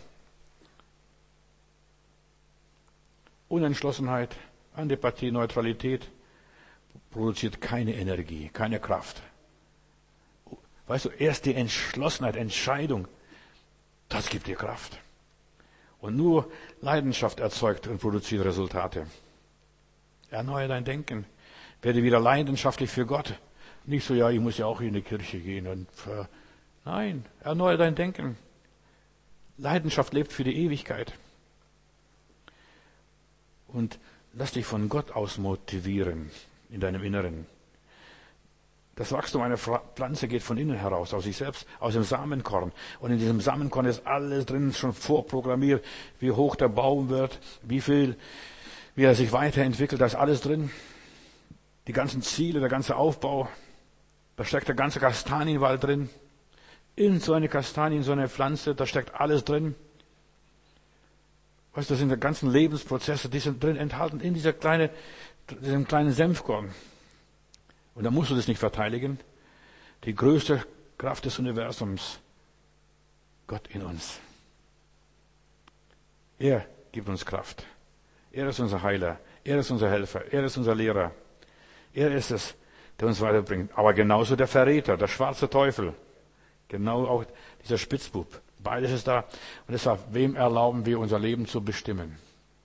Unentschlossenheit, Antipathie, Neutralität produziert keine Energie, keine Kraft. Weißt du, erst die Entschlossenheit, Entscheidung, das gibt dir Kraft. Und nur Leidenschaft erzeugt und produziert Resultate. Erneuere dein Denken. Werde wieder leidenschaftlich für Gott. Nicht so, ja, ich muss ja auch in die Kirche gehen. Und für, nein, erneuere dein Denken. Leidenschaft lebt für die Ewigkeit. Und lass dich von Gott aus motivieren in deinem Inneren. Das Wachstum einer Pflanze geht von innen heraus, aus sich selbst, aus dem Samenkorn. Und in diesem Samenkorn ist alles drin schon vorprogrammiert, wie hoch der Baum wird, wie viel, wie er sich weiterentwickelt, da ist alles drin. Die ganzen Ziele, der ganze Aufbau, da steckt der ganze Kastanienwald drin. In so eine Kastanie, in so eine Pflanze, da steckt alles drin. Weißt du, das sind die ganzen Lebensprozesse, die sind drin enthalten in dieser kleine, diesem kleinen Senfkorn. Und da musst du das nicht verteidigen. Die größte Kraft des Universums, Gott in uns. Er gibt uns Kraft. Er ist unser Heiler. Er ist unser Helfer. Er ist unser Lehrer. Er ist es, der uns weiterbringt. Aber genauso der Verräter, der schwarze Teufel. Genau auch dieser Spitzbub. Beides ist da. Und deshalb, wem erlauben wir, unser Leben zu bestimmen?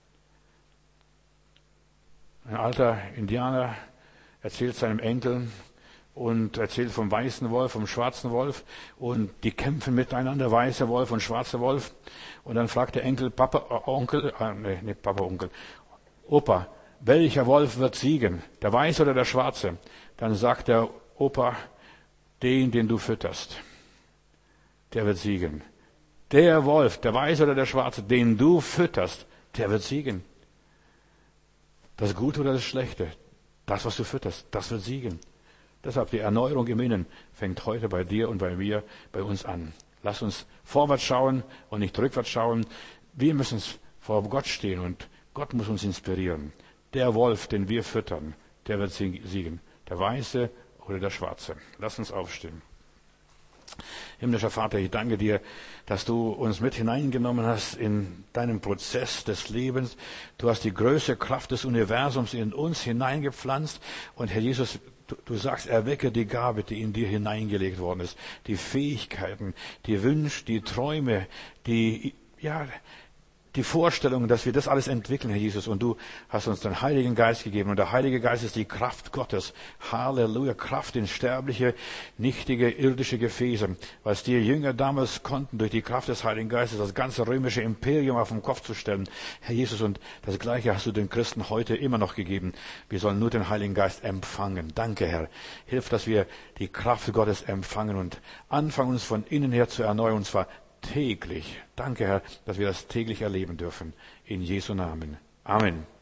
Ein alter Indianer erzählt seinem Enkel und erzählt vom weißen Wolf, vom schwarzen Wolf. Und die kämpfen miteinander, weißer Wolf und schwarzer Wolf. Und dann fragt der Enkel, Papa, äh, Onkel, äh, nee, nicht Papa, Onkel, Opa, welcher Wolf wird siegen? Der weiße oder der schwarze? Dann sagt der Opa, den, den du fütterst. Der wird siegen. Der Wolf, der weiße oder der schwarze, den du fütterst, der wird siegen. Das Gute oder das Schlechte, das, was du fütterst, das wird siegen. Deshalb die Erneuerung im Innen fängt heute bei dir und bei mir, bei uns an. Lass uns vorwärts schauen und nicht rückwärts schauen. Wir müssen vor Gott stehen und Gott muss uns inspirieren. Der Wolf, den wir füttern, der wird siegen. Der Weiße oder der Schwarze. Lass uns aufstehen. Himmlischer Vater, ich danke dir, dass du uns mit hineingenommen hast in deinen Prozess des Lebens. Du hast die größte Kraft des Universums in uns hineingepflanzt. Und Herr Jesus, du, du sagst, erwecke die Gabe, die in dir hineingelegt worden ist. Die Fähigkeiten, die Wünsche, die Träume, die, ja, die Vorstellung, dass wir das alles entwickeln, Herr Jesus. Und du hast uns den Heiligen Geist gegeben. Und der Heilige Geist ist die Kraft Gottes. Halleluja. Kraft in sterbliche, nichtige, irdische Gefäße. Was die Jünger damals konnten, durch die Kraft des Heiligen Geistes, das ganze römische Imperium auf den Kopf zu stellen. Herr Jesus, und das Gleiche hast du den Christen heute immer noch gegeben. Wir sollen nur den Heiligen Geist empfangen. Danke, Herr. Hilf, dass wir die Kraft Gottes empfangen und anfangen, uns von innen her zu erneuern. Und zwar täglich. Danke, Herr, dass wir das täglich erleben dürfen. In Jesu Namen. Amen.